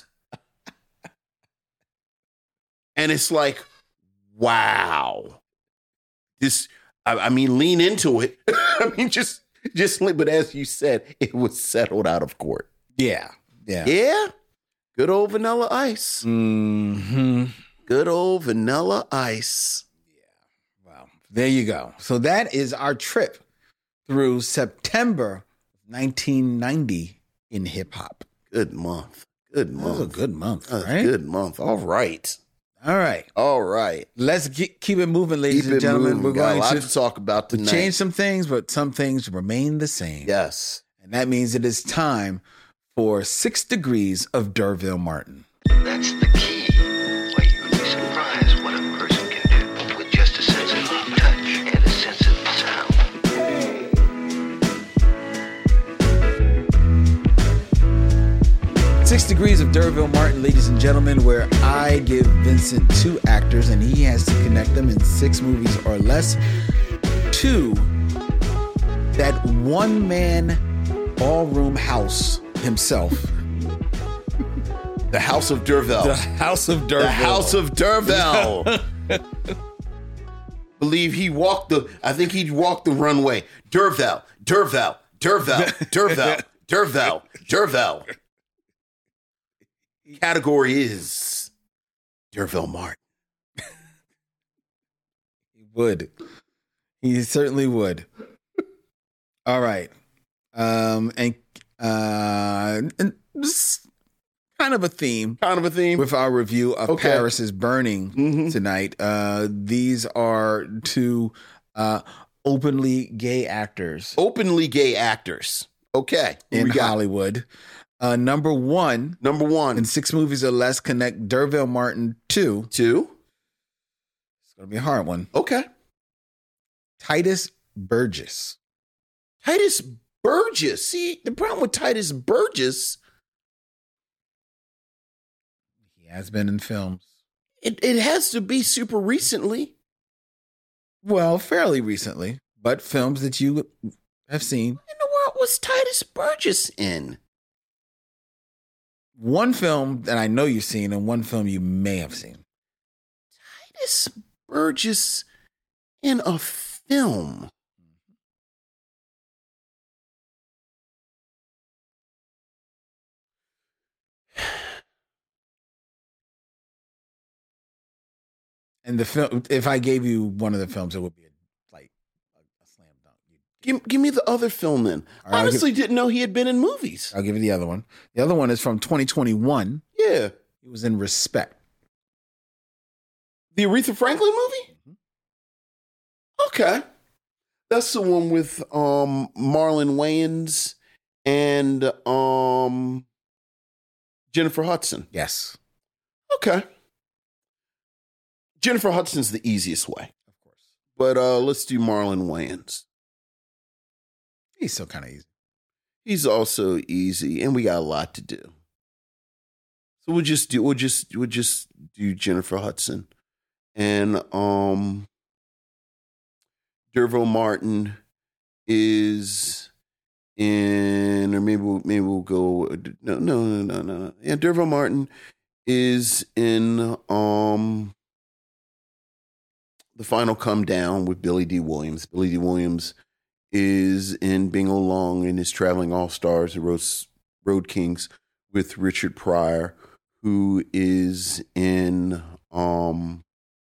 And it's like, wow. This, I, I mean, lean into it. I mean, just, just, but as you said, it was settled out of court. Yeah. Yeah. Yeah. Good old Vanilla Ice. Mm-hmm. Good old Vanilla Ice. Yeah. Well, there you go. So that is our trip through September nineteen ninety in hip hop. Good month. Good month. That was a good month, That's right? Good month. All right. All right. All right. Let's keep, keep it moving, ladies Keep and it gentlemen. moving. We're Got going a lot to, to talk about tonight. change some things, but some things remain the same. Yes. And that means it is time for Six Degrees of D'Urville Martin. That's the key. Why, you'd be surprised what a person can do with just a sensitive touch and a sensitive sound. Six Degrees of D'Urville Martin, ladies and gentlemen, where I give Vincent two actors and he has to connect them in six movies or less to that one-man ballroom house himself. The House of D'Urville. The House of D'Urville. The House of D'Urville. Believe he walked the, I think he walked the runway. D'Urville, D'Urville, D'Urville, D'Urville, D'Urville, D'Urville. Category is D'Urville Martin. He would. He certainly would. All right. Um, and, uh, and this is kind of a theme. Kind of a theme. With our review of Okay. Paris is Burning Mhm. tonight. Uh, these are two uh, openly gay actors Openly gay actors. Okay. Who in we got? Hollywood. Uh, number one, Number one. in six movies or less, connect D'Urville Martin to Two. gonna be a hard one. Okay. Titus Burgess. Titus Burgess. See, the problem with Titus Burgess, He has been in films. it, it has to be super recently. Well, fairly recently, but films that you have seen. What in the world was Titus Burgess in? One film that I know you've seen and one film you may have seen. Titus Burgess in a film. And the film, if I gave you one of the films, it would be a, like a, a slam dunk. You'd- Give, give me the other film then. All right, I'll Honestly, didn't know he had been in movies. I'll give you the other one. The other one is from twenty twenty-one. Yeah. He was in Respect. The Aretha Franklin movie? Mhm. Okay. That's the one with um Marlon Wayans and um Jennifer Hudson. Yes, Okay. Jennifer Hudson's the easiest way. of course. But uh let's do Marlon Wayans. He's still kind of easy. He's also easy, and we got a lot to do. So we'll just do we'll just we'll just do Jennifer Hudson. And um Dervo Martin is in, or maybe we'll, maybe we'll go no no no no no. Yeah, Dervo Martin is in um The Final Come Down with Billy D. Williams. Billy D. Williams is in Bingo Long and his Traveling All Stars and Road, Road Kings with Richard Pryor, who is in um,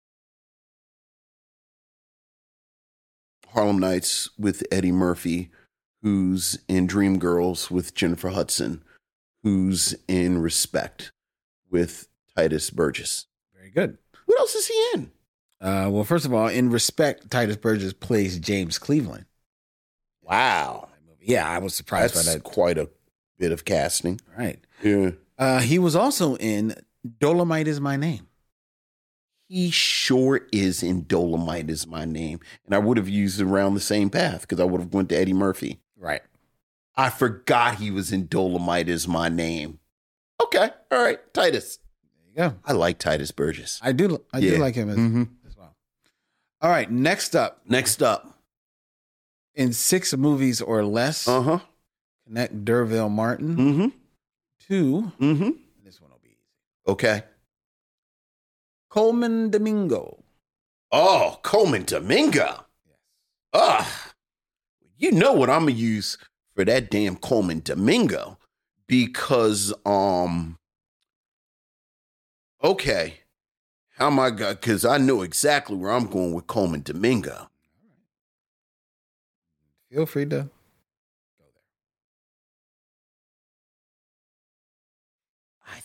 Harlem Nights with Eddie Murphy, who's in Dreamgirls with Jennifer Hudson, who's in Respect with Titus Burgess. Very good. What else is he in? Uh, well, first of all, in Respect, Titus Burgess plays James Cleveland. Wow. Yeah, I was surprised That's by that. quite a bit of casting. Right. Yeah. Uh, he was also in Dolomite Is My Name. He sure is in Dolomite Is My Name. And I would have used it around the same path because I would have went to Eddie Murphy. Right. I forgot he was in Dolomite Is My Name. Okay. All right. Titus. There you go. I like Titus Burgess. I do. I Yeah. do like him as, Mhm. as well. All right. Next up, Next up. in six movies or less, Uh-huh. connect Derville Martin Mm-hmm. to. Mm-hmm. This one will be easy. Okay. Coleman Domingo. Oh, Coleman Domingo. Ah. You know what I'm gonna use for that damn Coleman Domingo. Because um okay. How am I going? Because I know exactly where I'm going with Coleman Domingo. Feel free to go there. I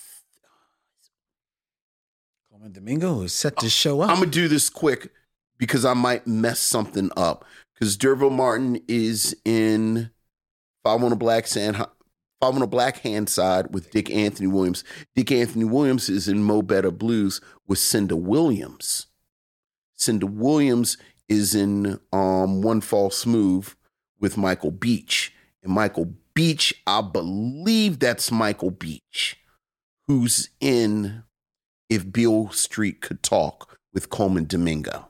Coleman Domingo is set to show up. I'm gonna do this quick because I might mess something up. Because Derville Martin is in Five on a Black Sand, Five on a Black Hand Side with Dick Anthony Williams. Dick Anthony Williams is in Mo Better Blues with Cinda Williams. Cinda Williams is in um, One False Move with Michael Beach. And Michael Beach, I believe that's Michael Beach, who's in If Beale Street Could Talk with Coleman Domingo.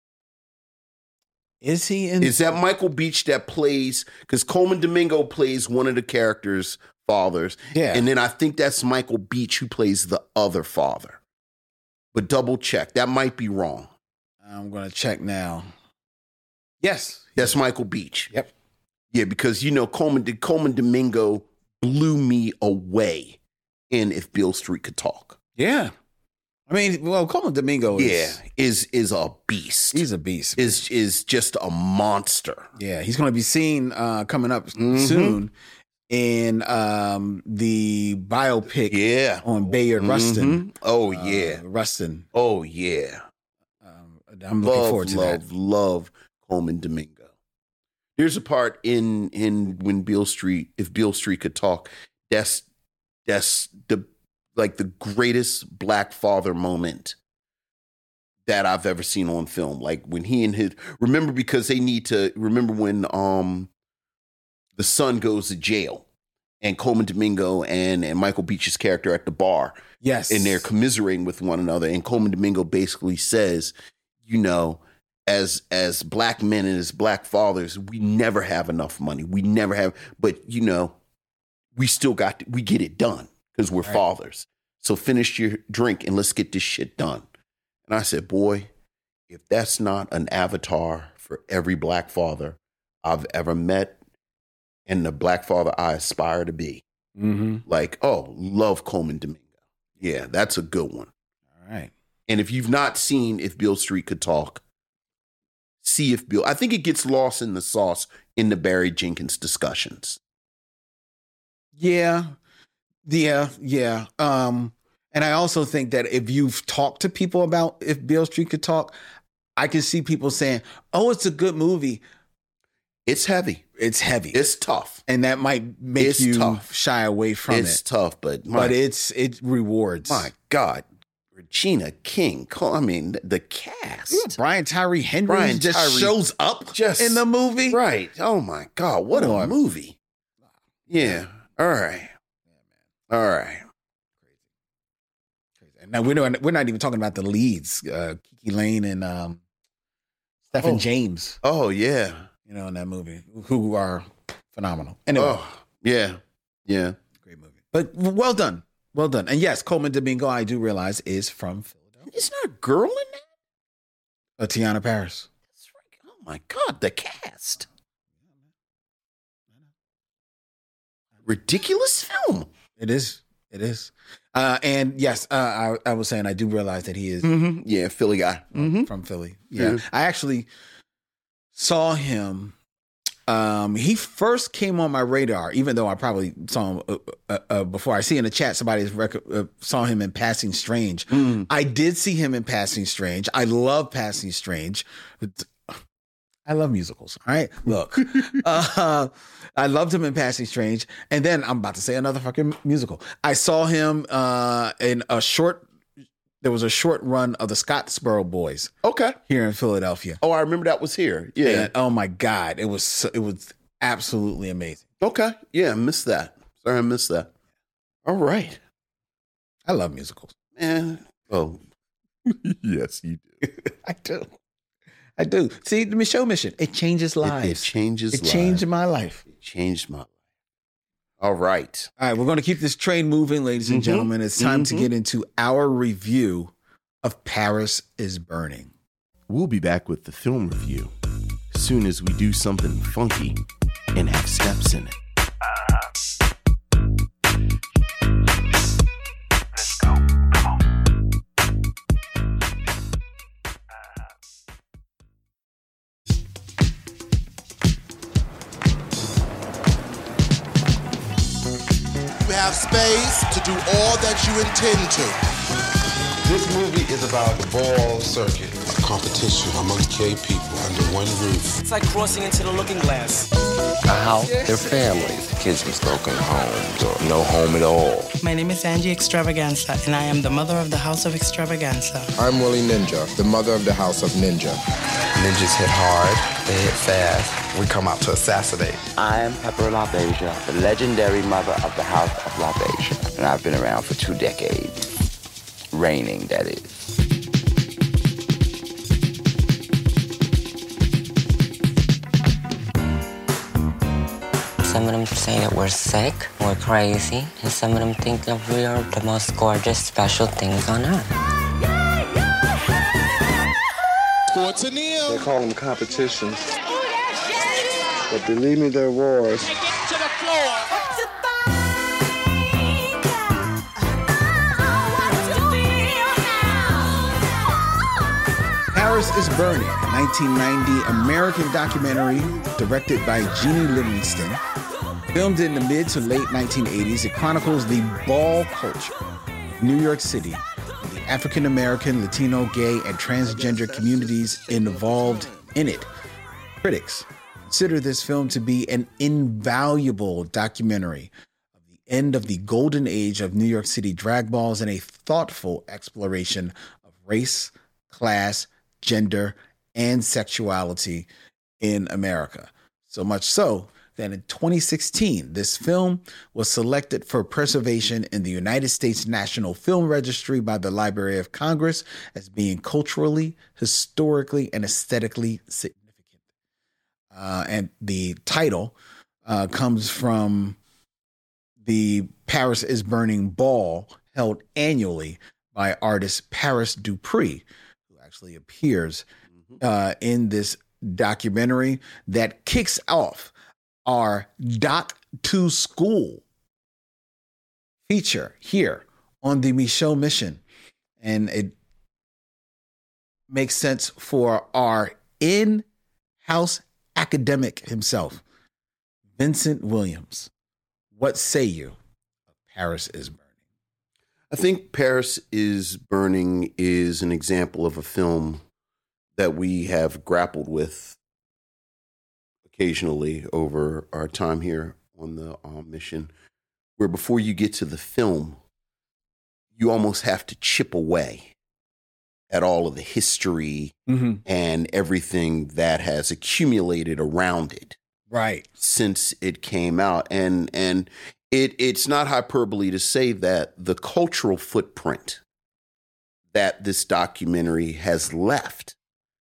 Is he in? Is that Michael Beach that plays, because Coleman Domingo plays one of the characters' fathers. Yeah. And then I think that's Michael Beach who plays the other father. But double check. That might be wrong. I'm going to check now. Yes. That's Michael Beach. Yep. Yeah, because, you know, Coleman, Coleman Domingo blew me away in If Beale Street Could Talk. Yeah. I mean, well, Coleman Domingo is. Yeah, is is a beast. He's a beast. is is just a monster. Yeah. He's going to be seen uh, coming up Mhm. soon in um, the biopic Yeah. on Bayard Rustin. Mhm. Oh Uh, yeah. Rustin. Oh yeah. Um, I'm looking love, forward to love, that. love Coleman Domingo. There's a part in in when Beale Street, if Beale Street Could Talk, that's that's the like the greatest black father moment that I've ever seen on film. Like when he and his remember because they need to remember when um the son goes to jail and Coleman Domingo and and Michael Beach's character at the bar. Yes. And they're commiserating with one another. And Coleman Domingo basically says, you know, as as black men and as black fathers, we never have enough money. We never have, but you know, we still got to, we get it done because we're right. fathers. So finish your drink and let's get this shit done. And I said, boy, if that's not an avatar for every black father I've ever met and the black father I aspire to be, mm-hmm. like, oh, love Coleman Domingo. Yeah, that's a good one. All right. And if you've not seen If Beale Street Could Talk, see If Beale. I think it gets lost in the sauce in the Barry Jenkins discussions. Yeah. Yeah. Yeah. Um, and I also think that if you've talked to people about If Beale Street Could Talk, I can see people saying, oh, it's a good movie. It's heavy. It's heavy. It's tough. And that might make it's you tough. shy away from it's it. It's tough, but my, but it's it rewards. My God. Regina King. I mean, the cast. Yeah, Brian Tyree Henry Brian just Tyree shows up just in the movie. Right. Oh my God. What oh, a movie. Yeah. All right. All right. Crazy. Now we're not, we're not even talking about the leads, uh, Kiki Lane and um, Stephen oh. James. Oh yeah. You know, in that movie, who are phenomenal. Anyway. Oh, yeah. Yeah. Great movie. But well done. Well done. And yes, Coleman Domingo, I do realize, is from Philadelphia. Isn't there a girl in that? Uh, Tiana Paris. That's right. Oh my God, the cast. Ridiculous film. It is. It is. Uh, and yes, uh, I, I was saying I do realize that he is. Mm-hmm. Yeah, Philly guy. Mm-hmm. From Philly. Yeah. Mm-hmm. I actually saw him. Um, he first came on my radar, even though I probably saw him uh, uh, uh, before. I see in the chat somebody rec- uh, saw him in Passing Strange. Mm. I did see him in Passing Strange. I love Passing Strange. I love musicals. All right, look, uh, I loved him in Passing Strange, and then I'm about to say another fucking musical. I saw him uh, in a short. There was a short run of the Scottsboro Boys. Okay. Here in Philadelphia. Oh, I remember that was here. Yeah. And, oh my God. It was so, it was absolutely amazing. Okay. Yeah, I missed that. Sorry, I missed that. All right. I love musicals. Man. Oh. Yes, you do. I do. I do. See, the show mission. It changes lives. It, it changes It lives. changed my life. It changed my life. All right. All right, we're going to keep this train moving, ladies and Mm-hmm. gentlemen. It's time Mm-hmm. to get into our review of Paris is Burning. We'll be back with the film review as soon as we do something funky and have steps in it. Let's go. Come on. You have space to do all that you intend to. This movie is about the ball circuit, a competition amongst gay people under one roof. It's like crossing into the looking glass. A house, their families, kids from broken homes or no home at all. My name is Angie Extravaganza, and I am the mother of the House of Extravaganza. I'm Willie Ninja, the mother of the House of Ninja. Ninjas hit hard, they hit fast. We come out to assassinate. I am Pepper LaBeija, the legendary mother of the House of LaBeija, and I've been around for two decades. Reigning, that is. Some of them say that we're sick, we're crazy, and some of them think that we are the most gorgeous, special things on earth. Sports and Neil. They call them competitions. But believe me, they're wars. Get to the floor. Paris is Burning, a nineteen ninety American documentary directed by Jeannie Livingston. Filmed in the mid to late nineteen eighties, it chronicles the ball culture of New York City, and the African American, Latino, gay, and transgender communities involved in it. Critics consider this film to be an invaluable documentary of the end of the golden age of New York City drag balls and a thoughtful exploration of race, class, gender, and sexuality in America. So much so that in twenty sixteen, this film was selected for preservation in the United States National Film Registry by the Library of Congress as being culturally, historically, and aesthetically significant. Uh, and the title uh, comes from the Paris is Burning ball held annually by artist Paris Dupree, who actually appears uh, in this documentary that kicks off our Doc to School feature here on the Micheaux Mission. And it makes sense for our in-house academic himself, Vincent Williams. What say you of Paris is Burning? I think Paris is Burning is an example of a film that we have grappled with occasionally over our time here on the um, mission, where before you get to the film, you almost have to chip away at all of the history mm-hmm. and everything that has accumulated around it. Right. Since it came out. And and it it's not hyperbole to say that the cultural footprint that this documentary has left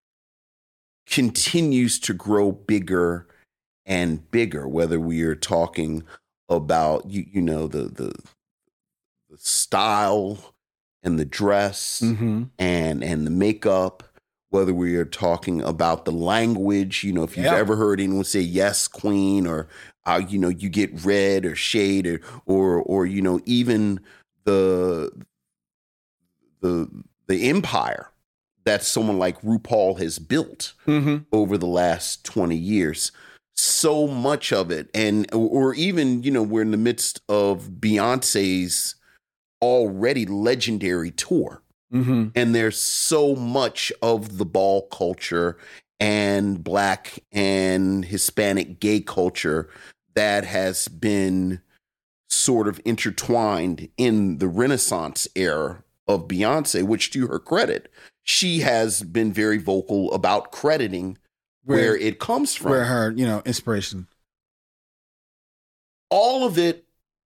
continues to grow bigger and bigger, whether we are talking about, you, you know, the, the, the style and the dress mm-hmm. and, and the makeup, whether we are talking about the language, you know, if you've yep. ever heard anyone say, yes, queen, or, uh, you know, you get red or shade or, or, or, you know, even the, the, the empire that someone like RuPaul has built mm-hmm. over the last twenty years. So much of it. And, or even, you know, we're in the midst of Beyonce's already legendary tour. Mm-hmm. And there's so much of the ball culture and Black and Hispanic gay culture that has been sort of intertwined in the Renaissance era of Beyonce, which, to her credit, she has been very vocal about crediting where, where it comes from. Where her, you know, inspiration. All of it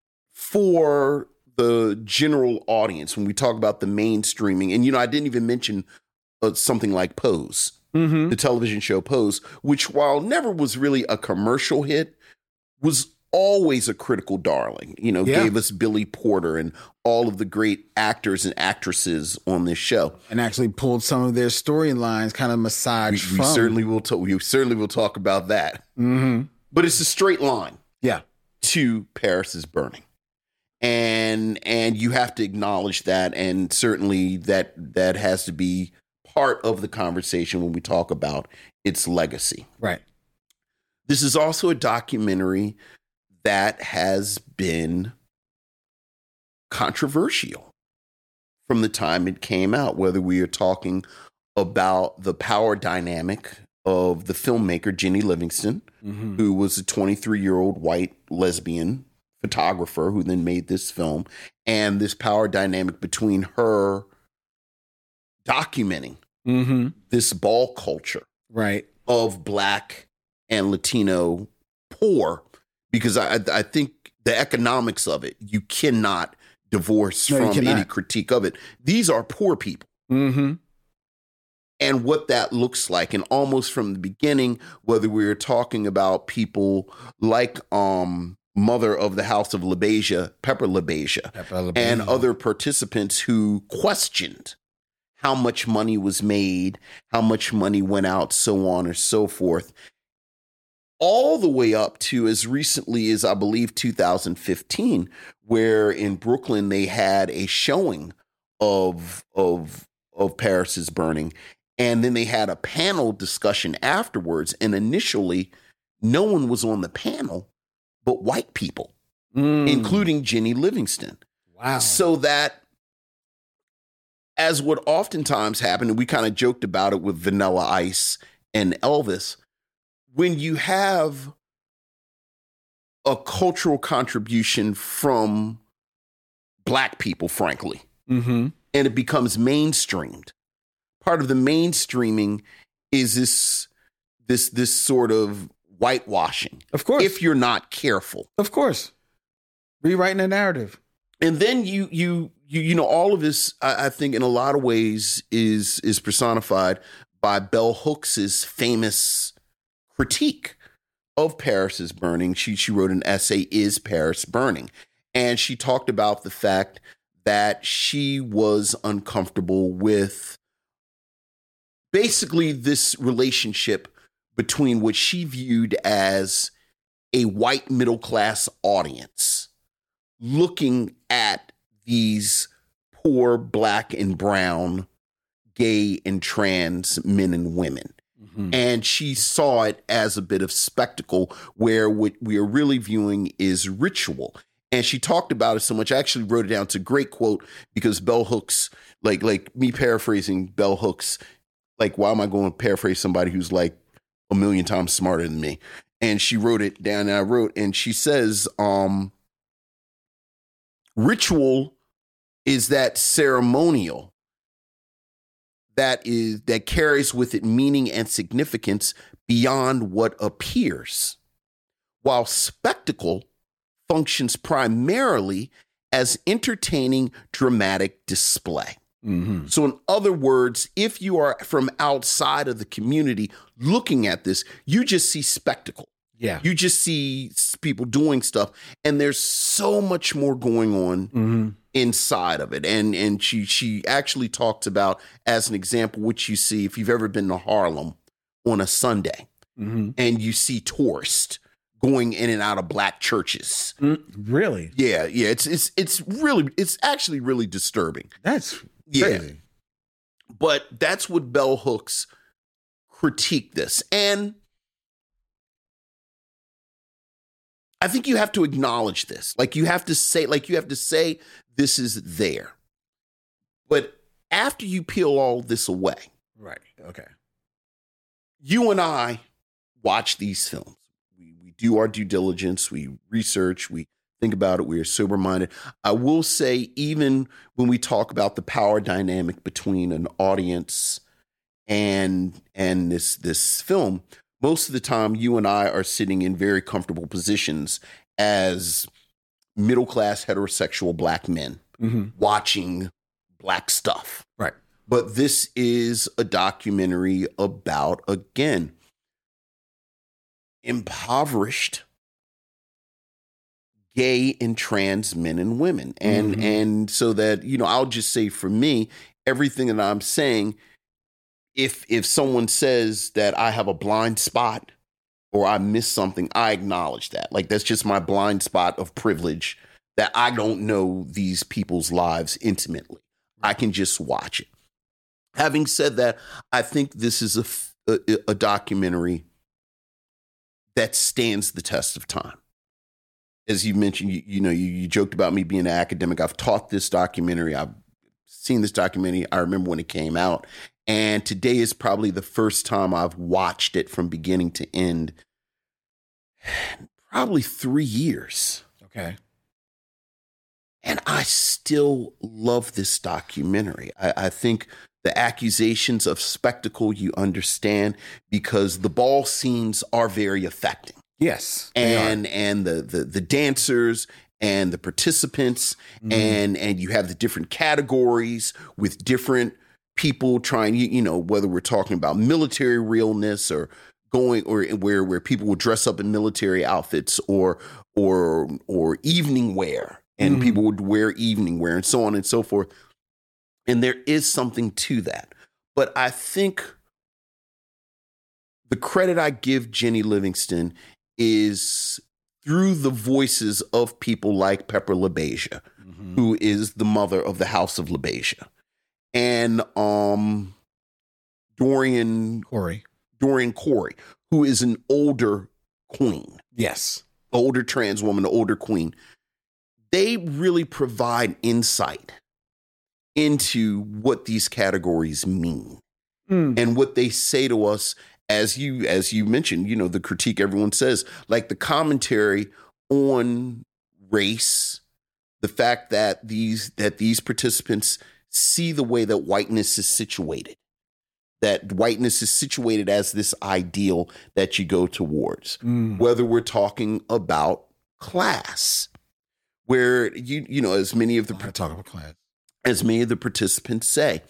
for the general audience when we talk about the mainstreaming. And, you know, I didn't even mention uh, something like Pose, mm-hmm. the television show Pose, which, while never was really a commercial hit, was always a critical darling, you know, yeah. gave us Billy Porter and all of the great actors and actresses on this show. And actually pulled some of their storylines kind of massaged we, from. We certainly will, to- we certainly will talk about that. Mm-hmm. But it's a straight line yeah. to Paris is Burning. And and you have to acknowledge that, and certainly that that has to be part of the conversation when we talk about its legacy. Right. This is also a documentary that has been controversial from the time it came out, whether we are talking about the power dynamic of the filmmaker Jennie Livingston, mm-hmm. who was a twenty-three-year-old white lesbian photographer who then made this film, and this power dynamic between her documenting mm-hmm. this ball culture right. of Black and Latino poor, because I, I think the economics of it, you cannot divorce no, from any critique of it. These are poor people. Mm-hmm. And what that looks like. And almost from the beginning, whether we were talking about people like um, mother of the House of LaBeija, Pepper LaBeija, Pepper LaBeija, and other participants who questioned how much money was made, how much money went out, so on and so forth. All the way up to as recently as, I believe, two thousand fifteen, where in Brooklyn they had a showing of, of, of Paris is Burning. And then they had a panel discussion afterwards. And initially, no one was on the panel but white people, mm. including Jennie Livingston. Wow. So that, as would oftentimes happen, and we kind of joked about it with Vanilla Ice and Elvis, when you have a cultural contribution from Black people, frankly, mm-hmm. and it becomes mainstreamed, part of the mainstreaming is this this this sort of whitewashing. Of course. If you're not careful. Of course. Rewriting the narrative. And then you you you you know, all of this, I, I think, in a lot of ways, is is personified by Bell Hooks's famous critique of Paris is Burning. She she wrote an essay, Is Paris Burning? And she talked about the fact that she was uncomfortable with basically this relationship between what she viewed as a white middle class audience looking at these poor black and brown, gay and trans men and women. Mm-hmm. And she saw it as a bit of spectacle where what we are really viewing is ritual. And she talked about it so much. I actually wrote it down. It's a great quote because Bell Hooks, like, like me paraphrasing Bell Hooks, like, why am I going to paraphrase somebody who's like a million times smarter than me? And she wrote it down and I wrote, and she says, um, ritual is that ceremonial that is that carries with it meaning and significance beyond what appears, while spectacle functions primarily as entertaining dramatic display. Mm-hmm. So in other words, if you are from outside of the community looking at this, you just see spectacle. Yeah. You just see people doing stuff, and there's so much more going on mm-hmm. inside of it. And and she she actually talks about, as an example, which you see if you've ever been to Harlem on a Sunday mm-hmm. and you see tourists going in and out of black churches. Mm, really? Yeah, yeah. It's it's it's really it's actually really disturbing. That's yeah. crazy. But that's what Bell Hooks critiqued this. And I think you have to acknowledge this. Like you have to say, like you have to say this is there. But after you peel all this away, right? Okay. You and I watch these films. We we do our due diligence. We research. We think about it. We are sober minded. I will say, even when we talk about the power dynamic between an audience and and this this film, most of the time, you and I are sitting in very comfortable positions as middle-class heterosexual black men mm-hmm. watching black stuff. Right. But this is a documentary about, again, impoverished gay and trans men and women. And, mm-hmm. and so that, you know, I'll just say for me, everything that I'm saying, If if someone says that I have a blind spot or I missed something, I acknowledge that. Like, that's just my blind spot of privilege, that I don't know these people's lives intimately. I can just watch it. Having said that, I think this is a, a, a documentary that stands the test of time. As you mentioned, you, you know, you, you joked about me being an academic. I've taught this documentary. I've seen this documentary. I remember when it came out. And today is probably the first time I've watched it from beginning to end. Probably three years. Okay. And I still love this documentary. I, I think the accusations of spectacle you understand, because the ball scenes are very affecting. Yes. And and the, the the dancers and the participants mm. and and you have the different categories with different people trying, you, you know, whether we're talking about military realness or going or where where people will dress up in military outfits or or or evening wear and mm-hmm. people would wear evening wear and so on and so forth. And there is something to that. But I think the credit I give Jennie Livingston is through the voices of people like Pepper LaBeija, mm-hmm. who is the mother of the House of LaBeija. And um, Dorian Corey, Dorian Corey, who is an older queen. Yes. Older trans woman, older queen. They really provide insight into what these categories mean mm. and what they say to us. As you as you mentioned, you know, the critique everyone says, like the commentary on race, the fact that these that these participants see the way that whiteness is situated that whiteness is situated as this ideal that you go towards, Mm. whether we're talking about class, where you you know, as many of the talk about class, as many of the participants say,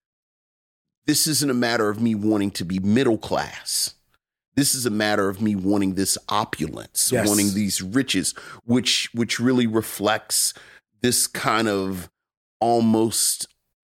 this isn't a matter of me wanting to be middle class. This is a matter of me wanting this opulence, Yes. wanting these riches, which which really reflects this kind of almost,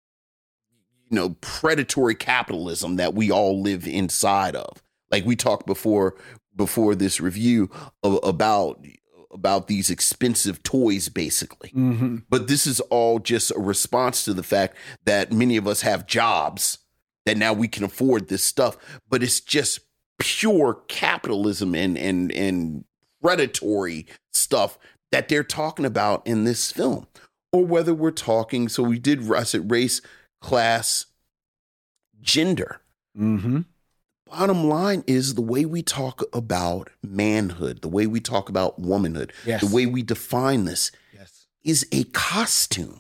you know, predatory capitalism that we all live inside of. Like we talked before before this review of, about about these expensive toys, basically. Mm-hmm. But this is all just a response to the fact that many of us have jobs that now we can afford this stuff. But it's just pure capitalism and and and predatory stuff that they're talking about in this film. Or whether we're talking, so we did, I said race, class, gender. Mm-hmm. Bottom line is the way we talk about manhood, the way we talk about womanhood, Yes. the way we define this Yes. is a costume.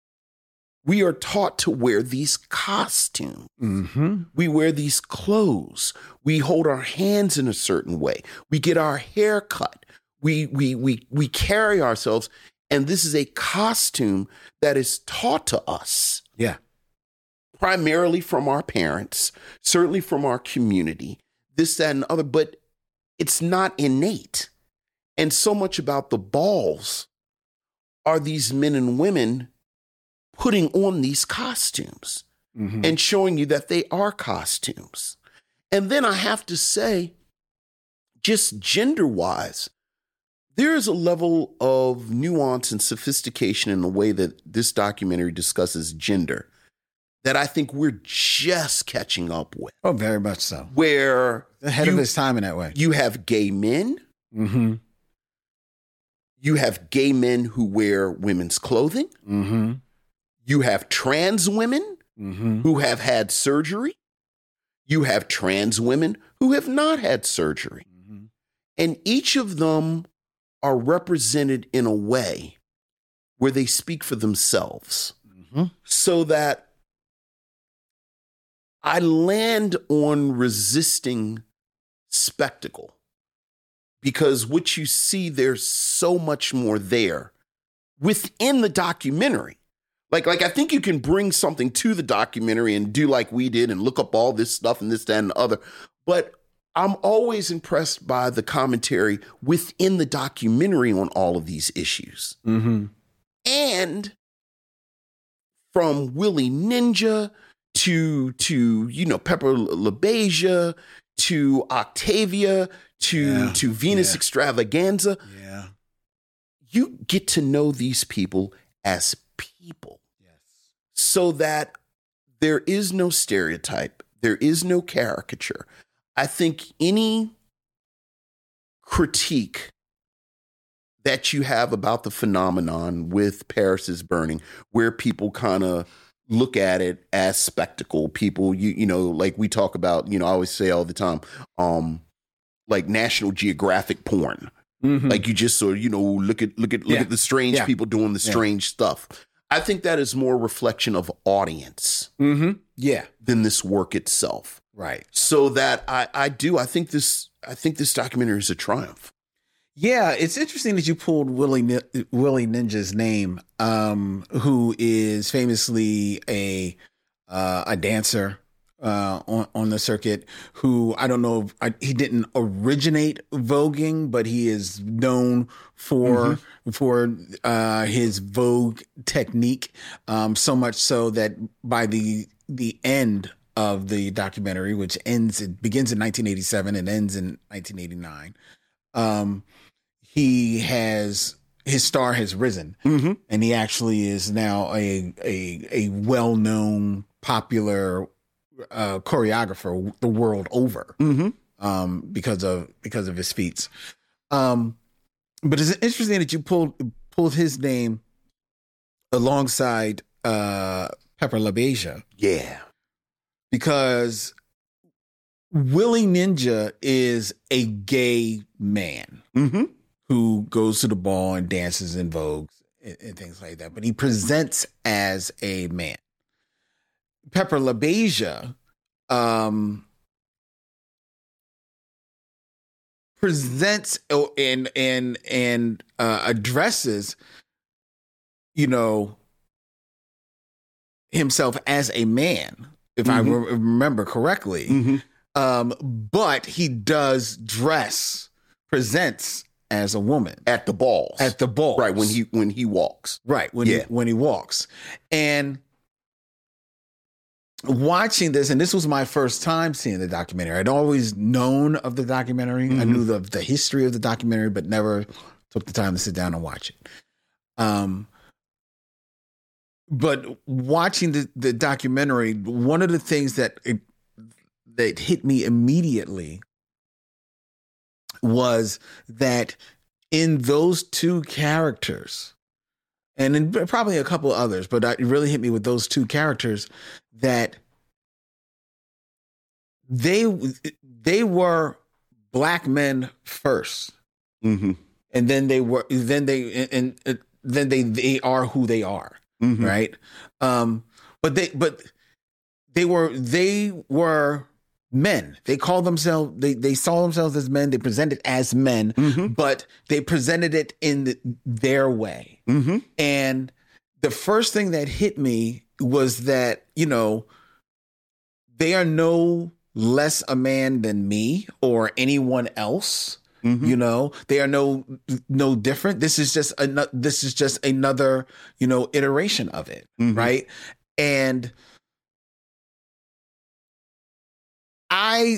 We are taught to wear these costumes. Mm-hmm. We wear these clothes. We hold our hands in a certain way. We get our hair cut. We we we we carry ourselves, and this is a costume that is taught to us. Yeah. Primarily from our parents, certainly from our community, this, that, and other, but it's not innate. And so much about the balls are these men and women putting on these costumes Mm-hmm. and showing you that they are costumes. And then I have to say, just gender-wise, there is a level of nuance and sophistication in the way that this documentary discusses gender that I think we're just catching up with. Oh, very much so. Where Ahead you, of his time in that way. You have gay men. Mm-hmm. You have gay men who wear women's clothing. Mm-hmm. You have trans women Mm-hmm. who have had surgery. You have trans women who have not had surgery. Mm-hmm. And each of them are represented in a way where they speak for themselves. Mm-hmm. So that I land on resisting spectacle, because what you see, there's so much more there within the documentary. Like, like I think you can bring something to the documentary and do like we did and look up all this stuff and this, that, and the other. But I'm always impressed by the commentary within the documentary on all of these issues. Mm-hmm. And from Willie Ninja to, to you know, Pepper LaBeija, to Octavia, to, Yeah. to Venus Yeah. Extravaganza, Yeah. you get to know these people as people. Yes. So that there is no stereotype, there is no caricature. I think any critique that you have about the phenomenon with Paris is Burning, where people kind of look at it as spectacle, people, you you know, like we talk about, you know, I always say all the time, um, like National Geographic porn. Mm-hmm. Like you just sort of, you know, look at look at look Yeah. at the strange Yeah. people doing the Yeah. strange stuff. I think that is more a reflection of audience Mm-hmm. Yeah. than this work itself. Right. So that I I do I think this I think this documentary is a triumph. Yeah, it's interesting that you pulled Willie Ni- Willie Ninja's name, um, who is famously a uh, a dancer uh, on on the circuit. Who I don't know, if, I, he didn't originate voguing, but he is known for for uh, his vogue technique. Um, so much so that by the the end of the documentary, which ends it begins in nineteen eighty-seven and ends in nineteen eighty-nine. Um, he has his star has risen, Mm-hmm. and he actually is now a a a well known popular uh, choreographer the world over, Mm-hmm. um, because of because of his feats. Um, but it's interesting that you pulled pulled his name alongside uh, Pepper LaBeija, Yeah. because Willie Ninja is a gay man Mm-hmm. who goes to the ball and dances in Vogue and, and things like that. But he presents as a man. Pepper LaBeija um, presents and and and uh, addresses, you know, himself as a man, if mm-hmm. I re- remember correctly. Mm-hmm. Um, but he does dress, presents as a woman at the balls. At the balls, right? When he when he walks, right? When yeah. he, when he walks, and watching this, and this was my first time seeing the documentary. I'd always known of the documentary. Mm-hmm. I knew the the history of the documentary, but never took the time to sit down and watch it. Um. But watching the, the documentary, one of the things that it, that hit me immediately was that in those two characters, and in probably a couple others, but it really hit me with those two characters, that they they were black men first, mm-hmm. and then they were then they and, and then they they are who they are. Mm-hmm. Right. Um, but they, but they were, they were men. They called themselves, they, they saw themselves as men. They presented as men, mm-hmm. but they presented it in the, their way. Mm-hmm. And the first thing that hit me was that, you know, they are no less a man than me or anyone else. Mm-hmm. You know, they are no no different. This is just a this is just another, you know, iteration of it, mm-hmm. right? And I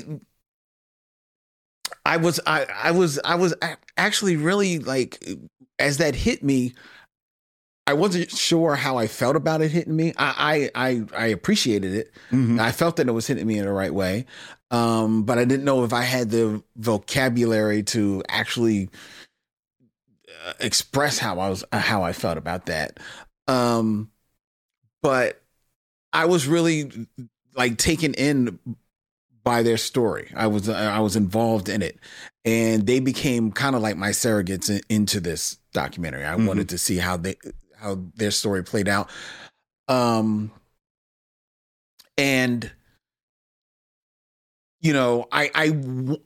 I was I I was I was actually really like, as that hit me, I wasn't sure how I felt about it hitting me. I I I, I appreciated it. Mm-hmm. I felt that it was hitting me in the right way. Um, but I didn't know if I had the vocabulary to actually uh, express how I was, uh, how I felt about that. Um, but I was really like taken in by their story. I was, uh, I was involved in it, and they became kind of like my surrogates in, into this documentary. I mm-hmm. wanted to see how they, how their story played out. Um, and You know, I, I,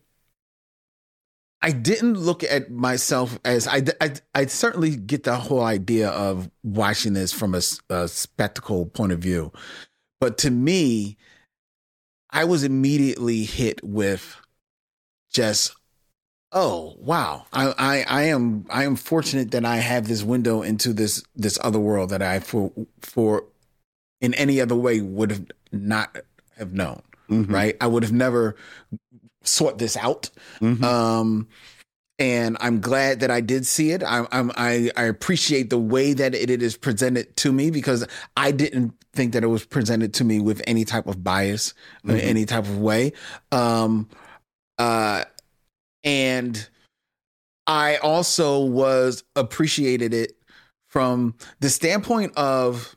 I didn't look at myself as I, I, I certainly get the whole idea of watching this from a, a spectacle point of view. But to me, I was immediately hit with just, oh, wow, I, I, I am I am fortunate that I have this window into this this other world that I for for in any other way would have not have known. Mm-hmm. Right. I would have never sought this out. Mm-hmm. Um, and I'm glad that I did see it. I, I'm, I, I appreciate the way that it, it is presented to me, because I didn't think that it was presented to me with any type of bias, mm-hmm. in any type of way. Um, uh, and I also was appreciated it from the standpoint of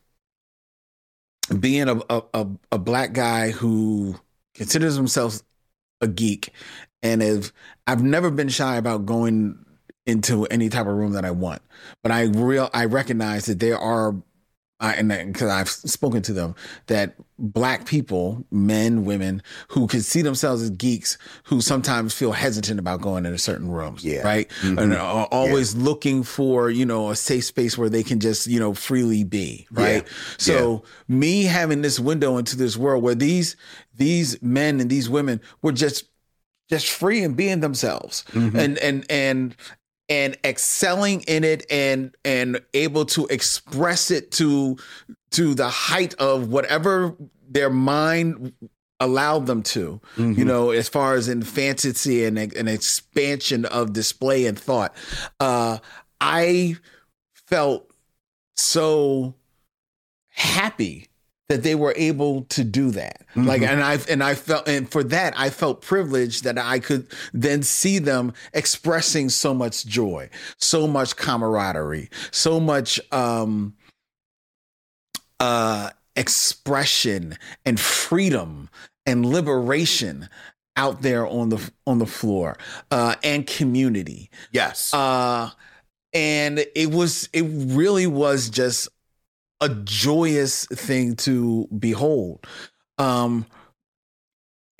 being a, a, a black guy who considers himself a geek, and if I've never been shy about going into any type of room that I want, but I real I recognize that there are, I, and because I've spoken to them, that black people, men, women, who can see themselves as geeks, who sometimes feel hesitant about going into certain rooms, yeah. right? Mm-hmm. And are always yeah. looking for, you know, a safe space where they can just, you know, freely be, right? Yeah. So yeah. me having this window into this world where these these men and these women were just just free and being themselves, mm-hmm. and and and and excelling in it, and and able to express it to to the height of whatever their mind allowed them to, mm-hmm. you know, as far as in fantasy and an expansion of display and thought. Uh, I felt so happy that they were able to do that. Mm-hmm. Like, and I, and I felt, and for that, I felt privileged that I could then see them expressing so much joy, so much camaraderie, so much, um, uh, expression and freedom and liberation out there on the, on the floor, uh, and community. Yes. Uh, and it was, it really was just a joyous thing to behold. Um,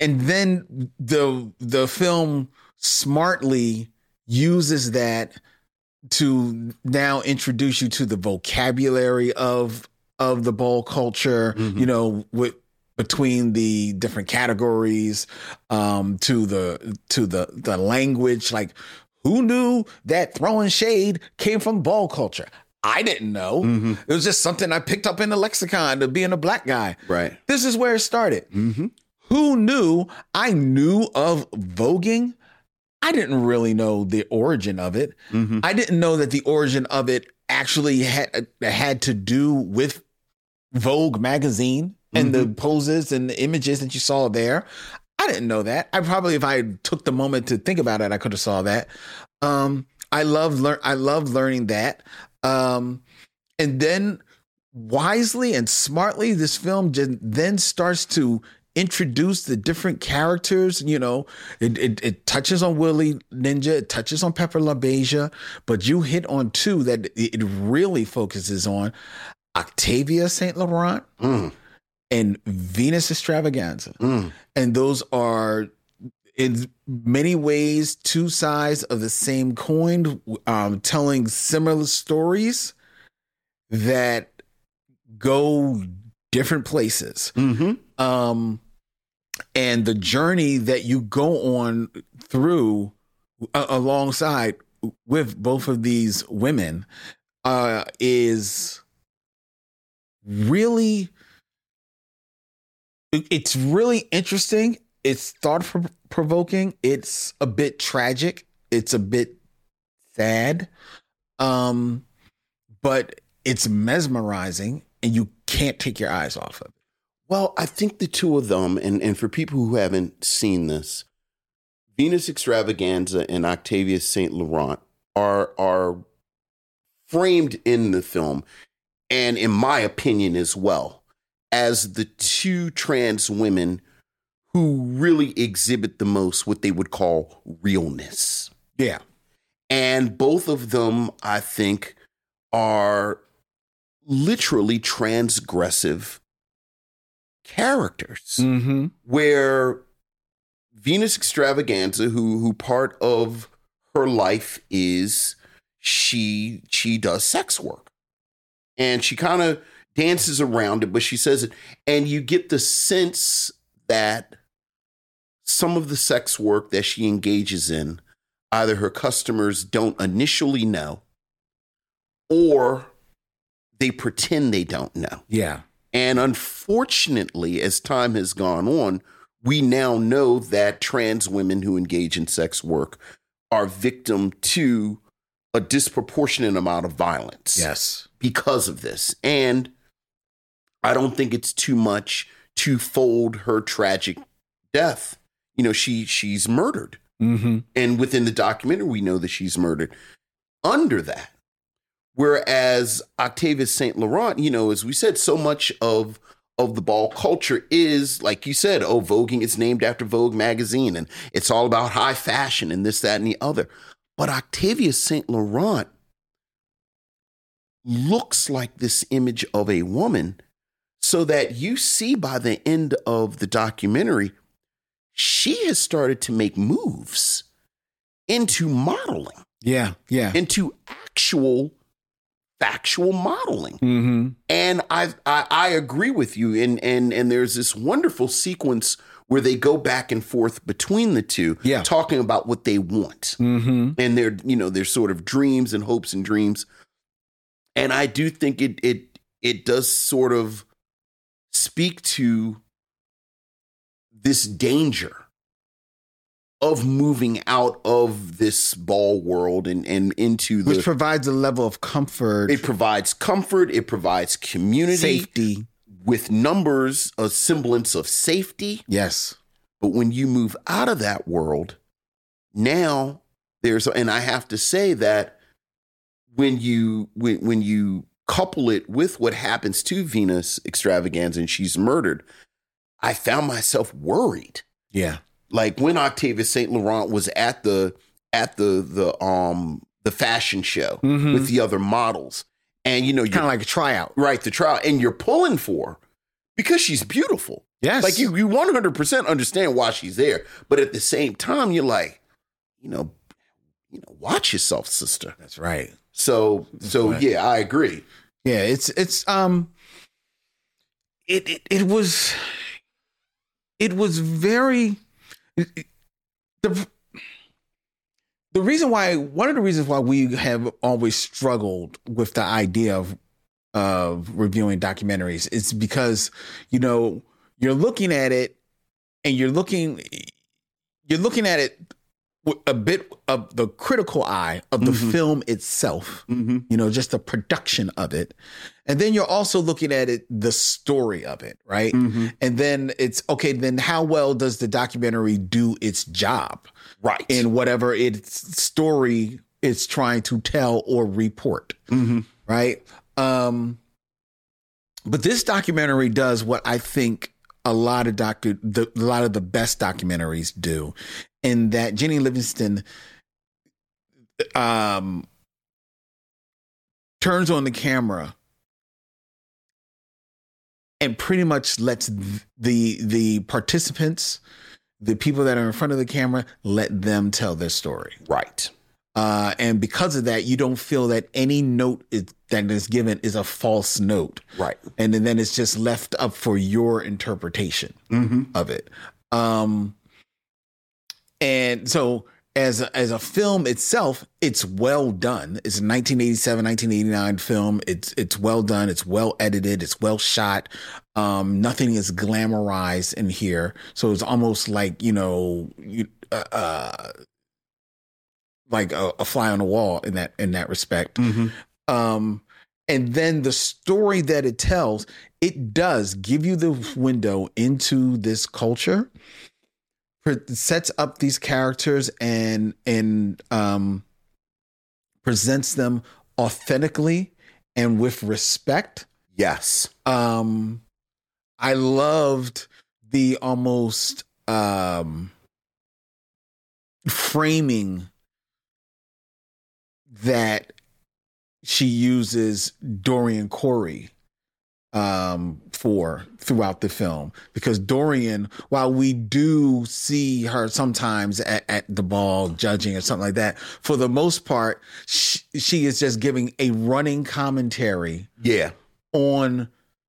and then the the film smartly uses that to now introduce you to the vocabulary of of the ball culture, mm-hmm. you know, with between the different categories, um, to the to the the language. Like, who knew that throwing shade came from ball culture? I didn't know. Mm-hmm. It was just something I picked up in the lexicon of being a black guy. Right. This is where it started. Mm-hmm. Who knew? I knew of voguing. I didn't really know the origin of it. Mm-hmm. I didn't know that the origin of it actually had had to do with Vogue magazine and mm-hmm. the poses and the images that you saw there. I didn't know that. I probably, if I took the moment to think about it, I could have saw that. Um, I love learn. I love learning that. Um, and then wisely and smartly, this film just then starts to introduce the different characters. You know, it, it, it touches on Willie Ninja, it touches on Pepper LaBeija, but you hit on two that it really focuses on: Octavia Saint Laurent mm. and Venus Extravaganza. Mm. And those are, in many ways, two sides of the same coin, um, telling similar stories that go different places. Mm-hmm. Um, and the journey that you go on through uh, alongside with both of these women uh, is really, it's really interesting. It's thought-provoking. It's a bit tragic. It's a bit sad. Um, but it's mesmerizing, and you can't take your eyes off of it. Well, I think the two of them, and, and for people who haven't seen this, Venus Extravaganza and Octavia Saint Laurent are are framed in the film, and in my opinion as well, as the two trans women who really exhibit the most what they would call realness. Yeah. And both of them, I think, are literally transgressive characters. Mm-hmm. Where Venus Extravaganza, who who part of her life is she she does sex work. And she kind of dances around it, but she says it. And you get the sense that some of the sex work that she engages in, either her customers don't initially know, or they pretend they don't know. Yeah. And unfortunately, as time has gone on, we now know that trans women who engage in sex work are victim to a disproportionate amount of violence. Yes. Because of this. And I don't think it's too much to fold her tragic death. You know, she she's murdered. Mm-hmm. And within the documentary, we know that she's murdered under that. Whereas Octavia Saint Laurent, you know, as we said, so much of of the ball culture is, like you said, oh, voguing is named after Vogue magazine, and it's all about high fashion and this, that, and the other. But Octavia Saint Laurent looks like this image of a woman, so that you see by the end of the documentary, she has started to make moves into modeling. Yeah, yeah. Into actual factual modeling. Mm-hmm. And I, I I agree with you. And and and there's this wonderful sequence where they go back and forth between the two, yeah. talking about what they want. Mm-hmm. And their, you know, their sort of dreams and hopes and dreams. And I do think it it it does sort of speak to this danger of moving out of this ball world and, and into the... Which provides a level of comfort. It provides comfort. It provides community. Safety. With numbers, a semblance of safety. Yes. But when you move out of that world, now there's... And I have to say that when you when, when you couple it with what happens to Venus Extravaganza and she's murdered, I found myself worried. Yeah. Like when Octavia Saint Laurent was at the at the the um the fashion show mm-hmm. with the other models, and you know, kind of like a tryout, right? The tryout, and you're pulling for her because she's beautiful. Yes. Like you, you one hundred percent understand why she's there. But at the same time, you're like, you know, you know, watch yourself, sister. That's right. So, That's so right. yeah, I agree. Yeah, it's, it's, um, it, it, it was, it was very, it, the, the reason why, one of the reasons why we have always struggled with the idea of, of reviewing documentaries is because, you know, you're looking at it and you're looking, you're looking at it with a bit of the critical eye of the Mm-hmm. film itself, Mm-hmm. you know, just the production of it. And then you're also looking at it, the story of it, right? Mm-hmm. And then it's, okay, then how well does the documentary do its job? Right. In whatever its story it's trying to tell or report, Mm-hmm. right? Um, but this documentary does what I think a lot of docu- the, a lot of the best documentaries do, in that Jenny Livingston um, turns on the camera and pretty much lets the the participants, the people that are in front of the camera, let them tell their story. Right. Uh, and because of that, you don't feel that any note is, that is given is a false note. Right. And then it's just left up for your interpretation Mm-hmm. of it. Um, and so as a, as a film itself, it's well done. It's a nineteen eighty-seven, nineteen eighty-nine film. It's, it's well done. It's well edited. It's well shot. Um, nothing is glamorized in here. So it's almost like, you know, you, uh, uh like a, a fly on the wall in that, in that respect. Mm-hmm. Um, and then the story that it tells, it does give you the window into this culture, it sets up these characters and, and, um, presents them authentically and with respect. Yes. Um, I loved the almost, um, framing that she uses Dorian Corey um, for throughout the film, because Dorian, while we do see her sometimes at, at the ball judging or something like that, for the most part, she, she is just giving a running commentary Yeah. on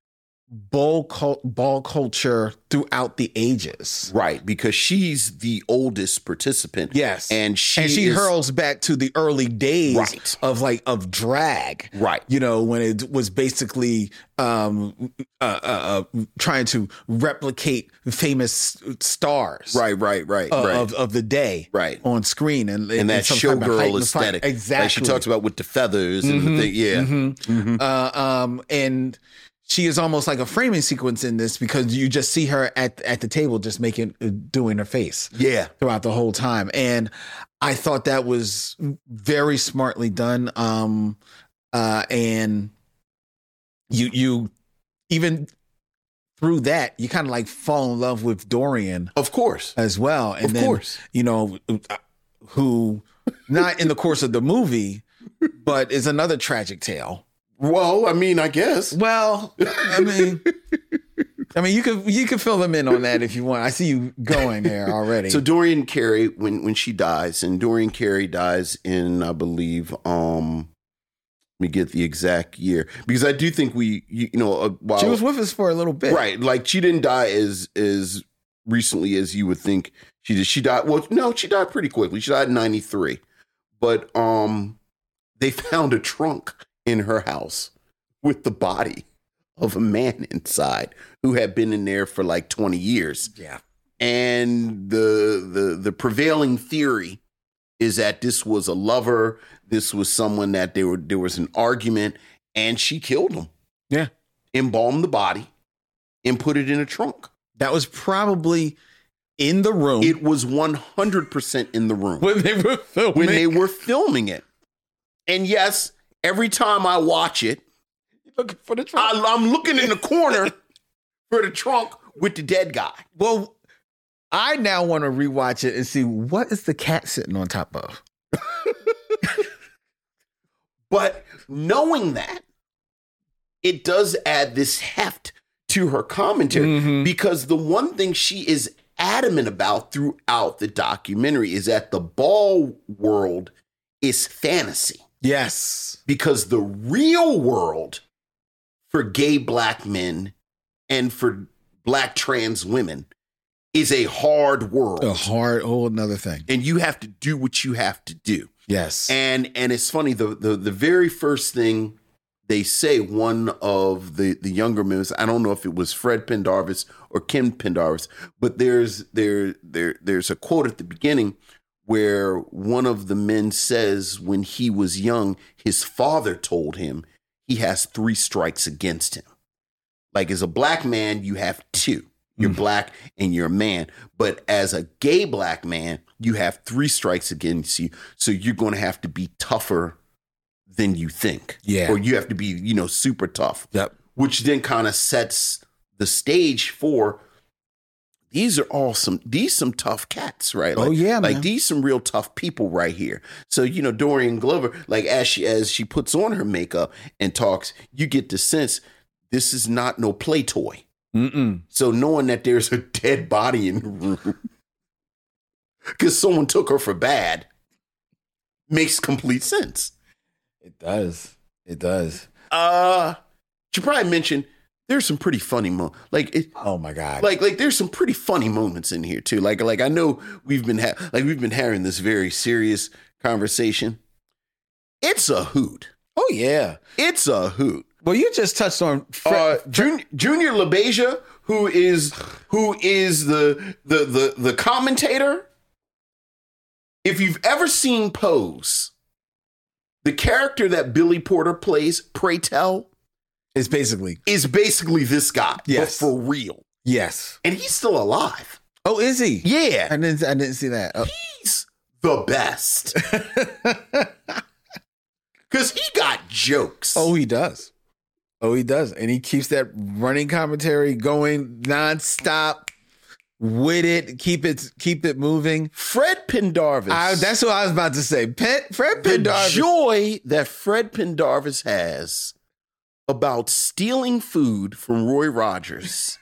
ball cult, ball culture throughout the ages. Right. Because she's the oldest participant. Yes. And she and she is, hurls back to the early days Right. of like of drag. Right. You know, when it was basically um uh, uh, uh trying to replicate famous stars. Right, right, right, uh, right. Of of the day. Right. On screen and and that some type of showgirl heightened aesthetic. fun- Exactly. Like she talks about with the feathers and Mhm, the thing. Yeah. mhm. Mhm. Uh, um, and she is almost like a framing sequence in this, because you just see her at at the table just making uh, doing her face Yeah. throughout the whole time. And I thought that was very smartly done. Um, uh, and you you even through that, you kind of like fall in love with Dorian, Of course. as well. And Of then, course. you know, who not in the course of the movie, but is another tragic tale. Well, I mean, I guess. Well, I mean, I mean, you could you could fill them in on that if you want. I see you going there already. So Dorian Carey, when when she dies, and Dorian Carey dies in, I believe, um, let me get the exact year, because I do think we, you, you know, uh, while she was with us for a little bit, right? Like she didn't die as as recently as you would think she did. She died. Well, no, she died pretty quickly. She died in ninety-three, but um, they found a trunk in her house with the body of a man inside who had been in there for like twenty years. Yeah. And the the the prevailing theory is that this was a lover, this was someone that they were there was an argument, and she killed him. Yeah. Embalmed the body and put it in a trunk. That was probably in the room. It was one hundred percent in the room when they were filming. when they were filming it. And yes, every time I watch it, looking for the trunk. I, I'm looking in the corner for the trunk with the dead guy. Well, I now want to rewatch it and see what is the cat sitting on top of. But knowing that, it does add this heft to her commentary Mm-hmm. because the one thing she is adamant about throughout the documentary is that the ball world is fantasy. Yes. Because the real world for gay black men and for black trans women is a hard world. A hard, whole another thing. And you have to do what you have to do. Yes. And and it's funny, the the, the very first thing they say, one of the, the younger men, I don't know if it was Fred Pendarvis or Ken Pendarvis, but there's there there there's a quote at the beginning where one of the men says when he was young, his father told him he has three strikes against him. Like as a black man, you have two. You're mm. black and you're a man. But as a gay black man, you have three strikes against you. So you're going to have to be tougher than you think. Yeah. Or you have to be, you know, super tough. Yep. Which then kind of sets the stage for these are all some, these some tough cats, right? Like, oh, yeah, man. Like these some real tough people right here. So, you know, Dorian Glover, like as she, as she puts on her makeup and talks, you get the sense this is not no play toy. Mm-mm. So knowing that there's a dead body in the room because someone took her for bad makes complete sense. It does. It does. Uh, should probably mention there's some pretty funny moments. Like, it, oh my god, like like there's some pretty funny moments in here too. Like like I know we've been ha- like we've been having this very serious conversation. It's a hoot. Oh yeah, it's a hoot. Well, you just touched on Fre- uh, Jun- Junior LaBeija, who is who is the the the the commentator. If you've ever seen Pose, the character that Billy Porter plays, Pray Tell, is basically is basically this guy. Yes, but for real. Yes, and he's still alive. Oh, is he? Yeah, I didn't. I didn't see that. Oh. He's the best because he got jokes. Oh, he does. Oh, he does. And he keeps that running commentary going nonstop with it. Keep it keep it moving. Fred Pendarvis. I, that's what I was about to say. Pet, Fred Pendarvis. The joy that Fred Pendarvis has about stealing food from Roy Rogers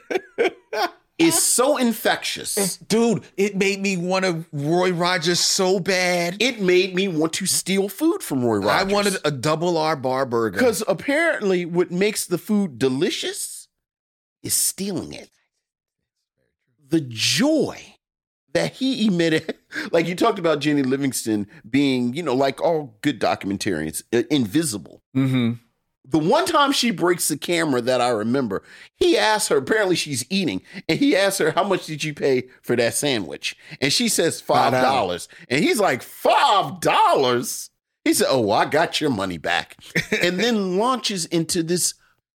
is so infectious. Dude, it made me want to Roy Rogers so bad. It made me want to steal food from Roy Rogers. I wanted a double R bar burger. Because apparently what makes the food delicious is stealing it. The joy that he emitted, like you talked about Jenny Livingston being, you know, like all good documentarians, uh, invisible. Mm-hmm. The one time she breaks the camera that I remember, he asked her, apparently she's eating, and he asked her, how much did you pay for that sandwich? And she says five dollars. And he's like, five dollars? He said, oh, well, I got your money back. And then launches into this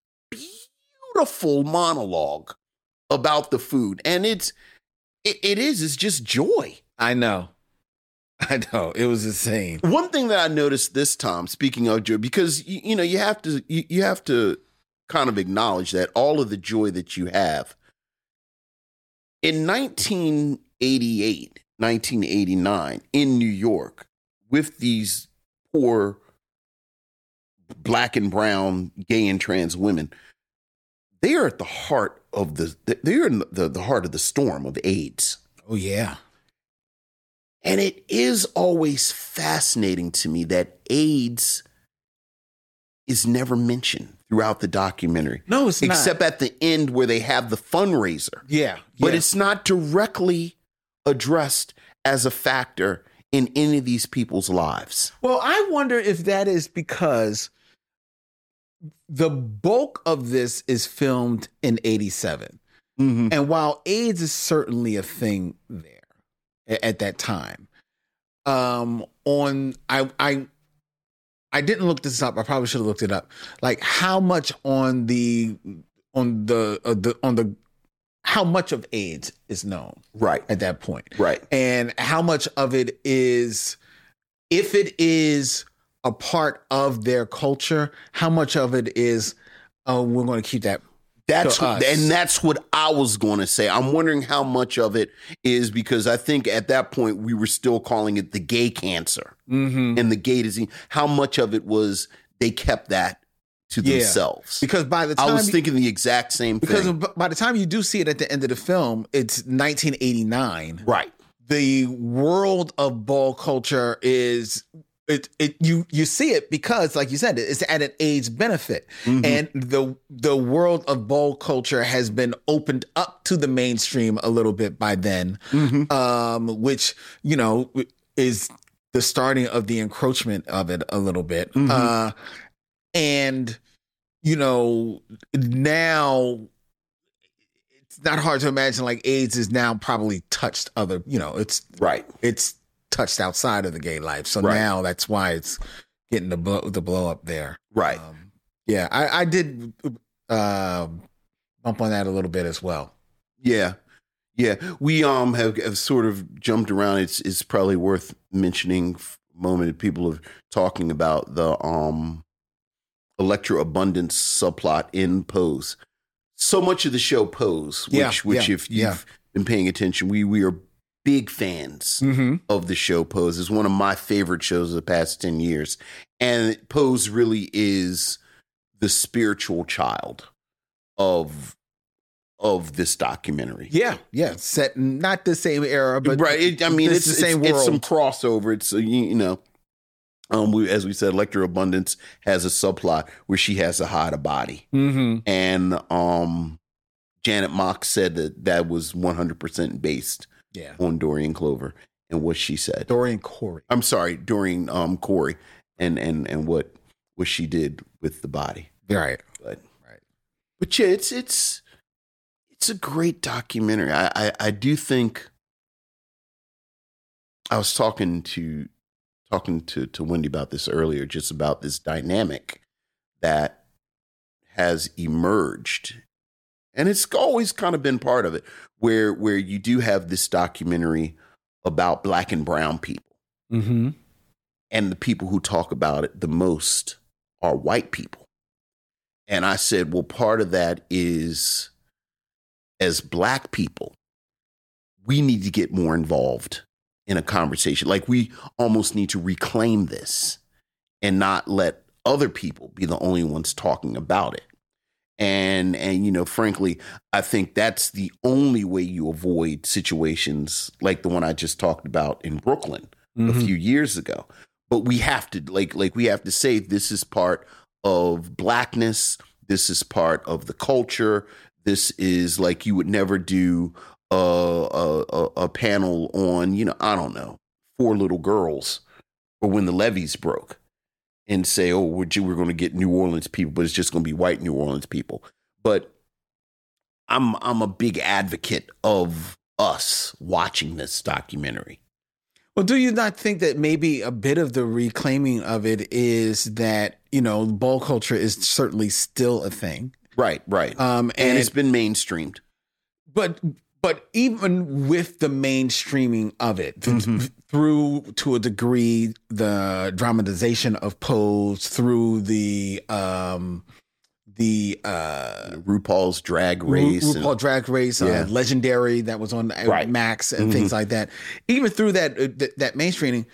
beautiful monologue about the food. And it's, it, it is, it's just joy. I know. I know. It was insane. One thing that I noticed this time, speaking of joy, because, you, you know, you have to, you, you have to kind of acknowledge that all of the joy that you have in nineteen eighty-eight, nineteen eighty-nine in New York with these poor black and brown gay and trans women, they are at the heart of the, they're in the, the heart of the storm of AIDS. Oh, yeah. And it is always fascinating to me that AIDS is never mentioned throughout the documentary. No, it's not. Except at the end where they have the fundraiser. Yeah. But yeah. it's not directly addressed as a factor in any of these people's lives. Well, I wonder if that is because the bulk of this is filmed in eighty-seven. Mm-hmm. And while AIDS is certainly a thing there at that time, um, on I I I didn't look this up. I probably should have looked it up. Like how much on the on the uh, the on the how much of AIDS is known right at that point, right, and how much of it is, if it is a part of their culture, how much of it is, oh, we're going to keep that. That's what, and that's what I was going to say. I'm wondering how much of it is because I think at that point we were still calling it the gay cancer mm-hmm. and the gay disease. How much of it was they kept that to Yeah. themselves. Because by the time I was you- thinking the exact same Because thing. by the time you do see it at the end of the film, it's nineteen eighty-nine. Right. The world of ball culture is it, it you you see it because, like you said, it's at an age benefit. Mhm. And the the world of ball culture has been opened up to the mainstream a little bit by then. Mhm. Um, which, you know, is the starting of the encroachment of it a little bit. Mhm. Uh and you know, now it's not hard to imagine like AIDS is now probably touched other, you know, it's right. It's touched outside of the gay life. So Right. now that's why it's getting the blow, the blow up there. Right. Um, yeah, I, I did uh, bump on that a little bit as well. Yeah. Yeah. We um have, have sort of jumped around. It's it's probably worth mentioning f- a moment people are talking about the um electroabundance subplot in Pose. So much of the show Pose, which Yeah, which yeah, if you've yeah. been paying attention, we we are big fans Mm-hmm. of the show Pose. It's one of my favorite shows of the past ten years. And Pose really is the spiritual child of of this documentary. Yeah, yeah. Set in not the same era, but right. It, I mean, it's it's, the same it's, it's some world. crossover. It's, uh, you, you know, um, we, as we said, Electroabundance has a subplot where she has to hide a body. Mm-hmm. And um, Janet Mock said that that was one hundred percent based Yeah. on Dorian Clover and what she said. Dorian Corey. I'm sorry, Dorian um, Corey and, and, and what, what she did with the body. Right. But, right. But yeah, it's, it's, it's a great documentary. I, I, I do think I was talking to talking to, to Wendy about this earlier, just about this dynamic that has emerged. And it's always kind of been part of it, where where you do have this documentary about black and brown people. Mm-hmm. And the people who talk about it the most are white people. And I said, well, part of that is, as black people, we need to get more involved in a conversation. Like, we almost need to reclaim this and not let other people be the only ones talking about it. And, and, you know, frankly, I think that's the only way you avoid situations like the one I just talked about in Brooklyn Mm-hmm. a few years ago. But we have to, like, like we have to say this is part of blackness. This is part of the culture. This is like, you would never do a, a, a panel on, you know, I don't know, Four Little Girls or When the Levees Broke and say, oh, we're, we're going to get New Orleans people, but it's just going to be white New Orleans people. But I'm I'm a big advocate of us watching this documentary. Well, do you not think that maybe a bit of the reclaiming of it is that, you know, ball culture is certainly still a thing. Right, right. Um, and, and it's been mainstreamed. But but even with the mainstreaming of it, th- Mm-hmm. through to a degree the dramatization of Pose, through the um, the uh, RuPaul's Drag Race, Ru- RuPaul and, Drag Race, yeah. uh, Legendary that was on Right. Max and Mhm. things like that. Even through that uh, th- that mainstreaming,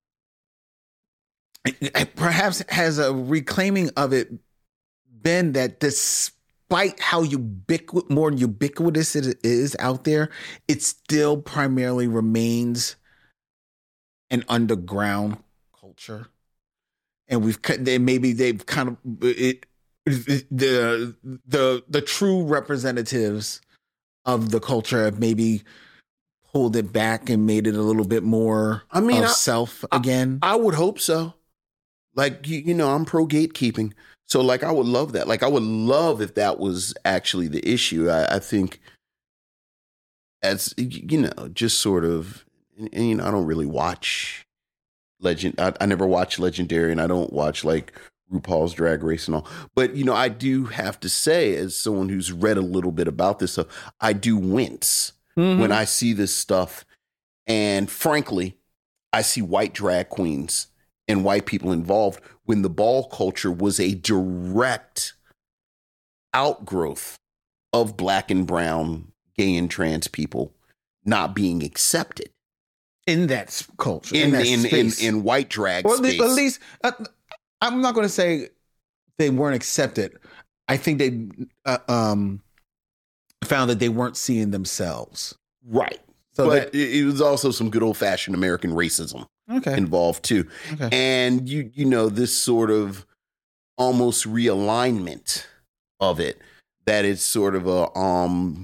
it- it perhaps has a reclaiming of it been that despite how ubiqu- more ubiquitous it is out there, it still primarily remains an underground culture, and we've cut- they maybe they've kind of it. The the the true representatives of the culture have maybe pulled it back and made it a little bit more I mean, of I- self again. I would hope so. Like, you, you know, I'm pro gatekeeping. So, like, I would love that. Like, I would love if that was actually the issue. I, I think as, you know, just sort of, and, and, you know, I don't really watch Legend. I, I never watch Legendary, and I don't watch, like, RuPaul's Drag Race and all. But, you know, I do have to say, as someone who's read a little bit about this stuff, I do wince Mhm. when I see this stuff. And frankly, I see white drag queens and white people involved when the ball culture was a direct outgrowth of black and brown, gay and trans people not being accepted in that s- culture, in in that in, in, space. in white drag or at space. least, at least uh, I'm not going to say they weren't accepted. I think they uh, um, found that they weren't seeing themselves. Right. So but that, it was also some good old fashioned American racism okay. involved too. Okay. And you you know, this sort of almost realignment of it, that it's sort of a um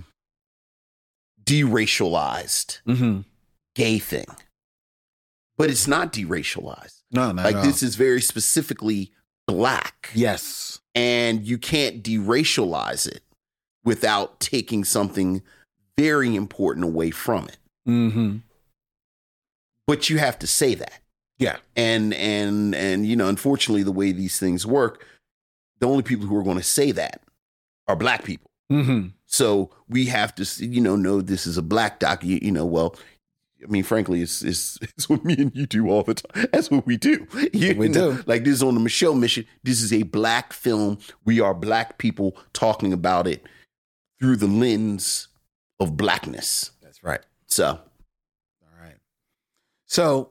deracialized mm-hmm. gay thing. But it's not deracialized. No, not like at this all. is very specifically black. Yes. And you can't deracialize it without taking something very important away from it. Mm-hmm. But you have to say that. Yeah. And, and, and, you know, unfortunately, the way these things work, the only people who are going to say that are black people. Mm-hmm. So we have to, you know, know this is a black doc, you, you know, well, I mean, frankly, it's, it's, it's what me and you do all the time. That's what we do. You we know, do. Like this is on the Michelle Mission. This is a black film. We are black people talking about it through the lens of blackness. That's right. So. All right. So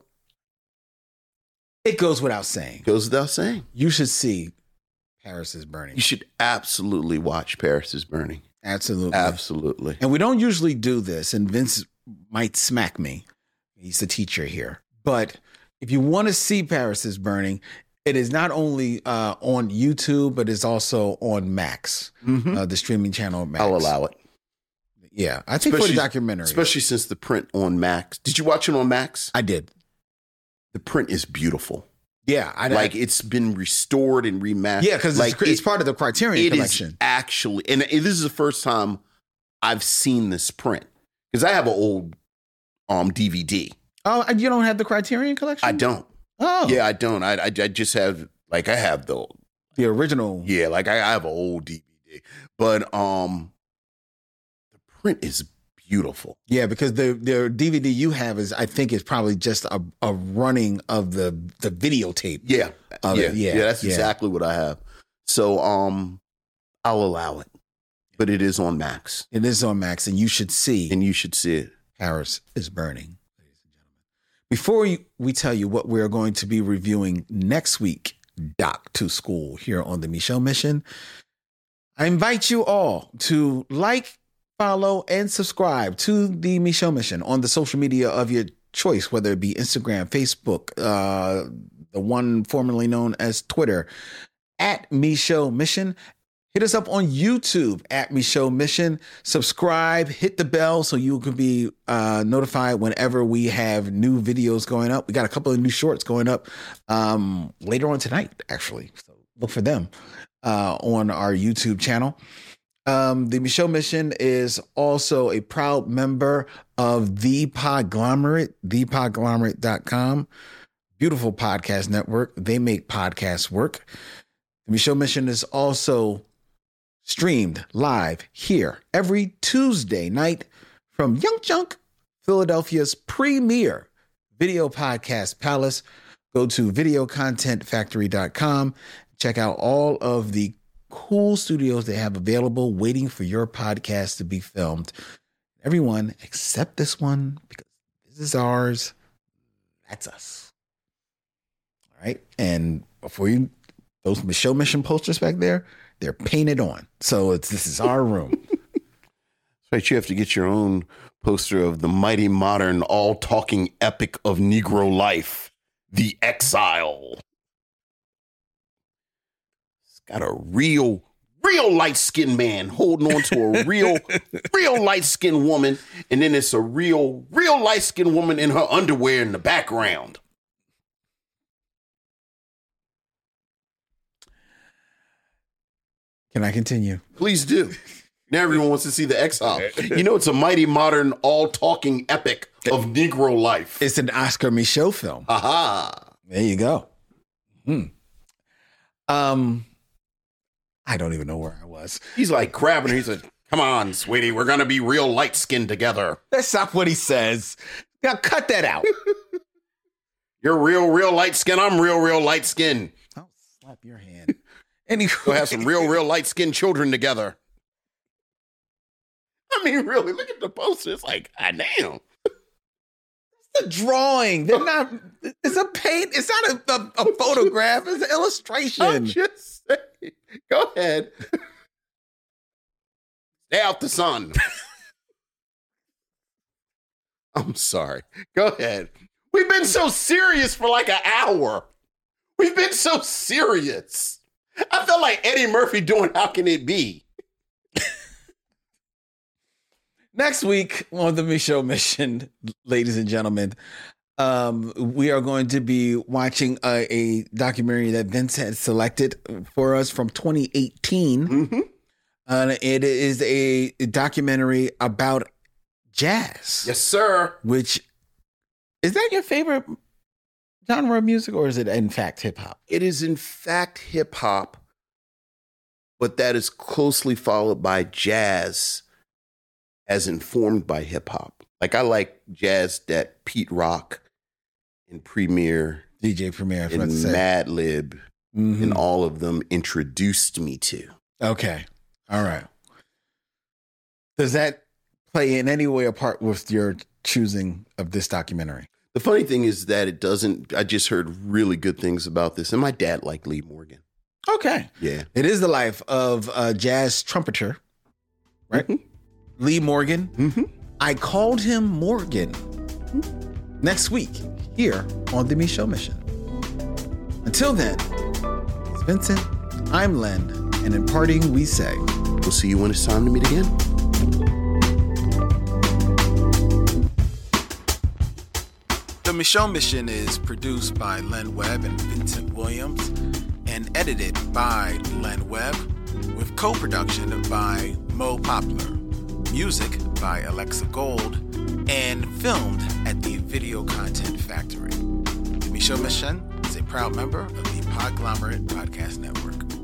it goes without saying. Goes without saying. You should see Paris is Burning. You should absolutely watch Paris is Burning. Absolutely. Absolutely. And we don't usually do this, and Vince might smack me. He's the teacher here. But if you want to see Paris is Burning, it is not only uh, on YouTube, but it's also on Max, mm-hmm. uh, the streaming channel Max. I'll allow it. Yeah, I think especially, for the documentary. Especially since the print on Max. Did you watch it on Max? I did. The print is beautiful. Yeah. I, like I, it's been restored and remastered. Yeah, because like it's, it's part of the Criterion it collection. Is actually, and this is the first time I've seen this print. Because I have an old um, D V D. Oh, you don't have the Criterion collection? I don't. Oh. Yeah, I don't. I, I, I just have, like, I have the... The original. Yeah, like, I, I have an old D V D. But um, the print is beautiful. Yeah, because the, the D V D you have is, I think, is probably just a, a running of the, the videotape. Yeah. Of yeah. It. yeah. Yeah, that's yeah. exactly what I have. So um, I'll allow it. But it is on Max. It is on Max, and you should see. And you should see it. Paris is Burning, ladies and gentlemen. Before we, we tell you what we're going to be reviewing next week, Doc to School, here on the Michelle Mission, I invite you all to like, follow, and subscribe to the Michelle Mission on the social media of your choice, whether it be Instagram, Facebook, uh, the one formerly known as Twitter, at Michelle Mission. Hit us up on YouTube at Michelle Mission. Subscribe, hit the bell so you can be uh, notified whenever we have new videos going up. We got a couple of new shorts going up um, later on tonight, actually. So look for them uh, on our YouTube channel. Um, the Michelle Mission is also a proud member of The Podglomerate, the podglomerate dot com. Beautiful podcast network. They make podcasts work. The Michelle Mission is also streamed live here every Tuesday night from Young Junk, Philadelphia's premier video podcast palace. Go to video content factory dot com. Check out all of the cool studios they have available waiting for your podcast to be filmed. Everyone except this one, because this is ours. That's us. All right. And before you, those Michelle Mission posters back there, they're painted on. So it's this is our room. That's right. You have to get your own poster of the mighty modern, all-talking epic of Negro life, The Exile. It's got a real, real light-skinned man holding on to a real, real light-skinned woman. And then it's a real, real light-skinned woman in her underwear in the background. Can I continue? Please do. Now everyone wants to see The Exile. You know, it's a mighty modern, all-talking epic of Negro life. It's an Oscar Michaud film. Aha. There you go. Hmm. Um, I don't even know where I was. He's like grabbing her. He's like, come on, sweetie. We're going to be real light-skinned together. That's not what he says. Now cut that out. You're real, real light-skinned. I'm real, real light-skinned. I'll slap your hand. Anyway. We'll have some real, real light-skinned children together. I mean, really, look at the poster. It's like, ah, damn. It's a drawing. They're not, it's a paint. It's not a, a, a photograph. It's an illustration. I'm just Go ahead. Stay out the sun. I'm sorry. Go ahead. We've been so serious for like an hour. We've been so serious. I felt like Eddie Murphy doing How Can It Be? Next week on the Micheaux Mission, ladies and gentlemen, um, we are going to be watching a, a documentary that Vince had selected for us from twenty eighteen. Mm-hmm. Uh, it is a documentary about jazz. Yes, sir. Which, is that your favorite genre of music, or is it in fact hip hop? It is in fact hip hop, but that is closely followed by jazz as informed by hip hop. Like I like jazz that Pete Rock and Premier, D J Premier, and Madlib, mm-hmm. and all of them introduced me to. Okay. All right. Does that play in any way a part with your choosing of this documentary? The funny thing is that it doesn't. I just heard really good things about this, and my dad liked Lee Morgan. Okay. Yeah. It is the life of a jazz trumpeter, right? Mm-hmm. Lee Morgan. Mm-hmm. I called him Morgan. Mm-hmm. Next week, here on the Micheaux Mission. Until then, it's Vincent, I'm Len, and in parting, we say, we'll see you when it's time to meet again. The Micheaux Mission is produced by Len Webb and Vincent Williams and edited by Len Webb with co-production by Mo Poplar. Music by Alexa Gold, and filmed at the Video Content Factory. The Micheaux Mission is a proud member of the Podglomerate Podcast Network.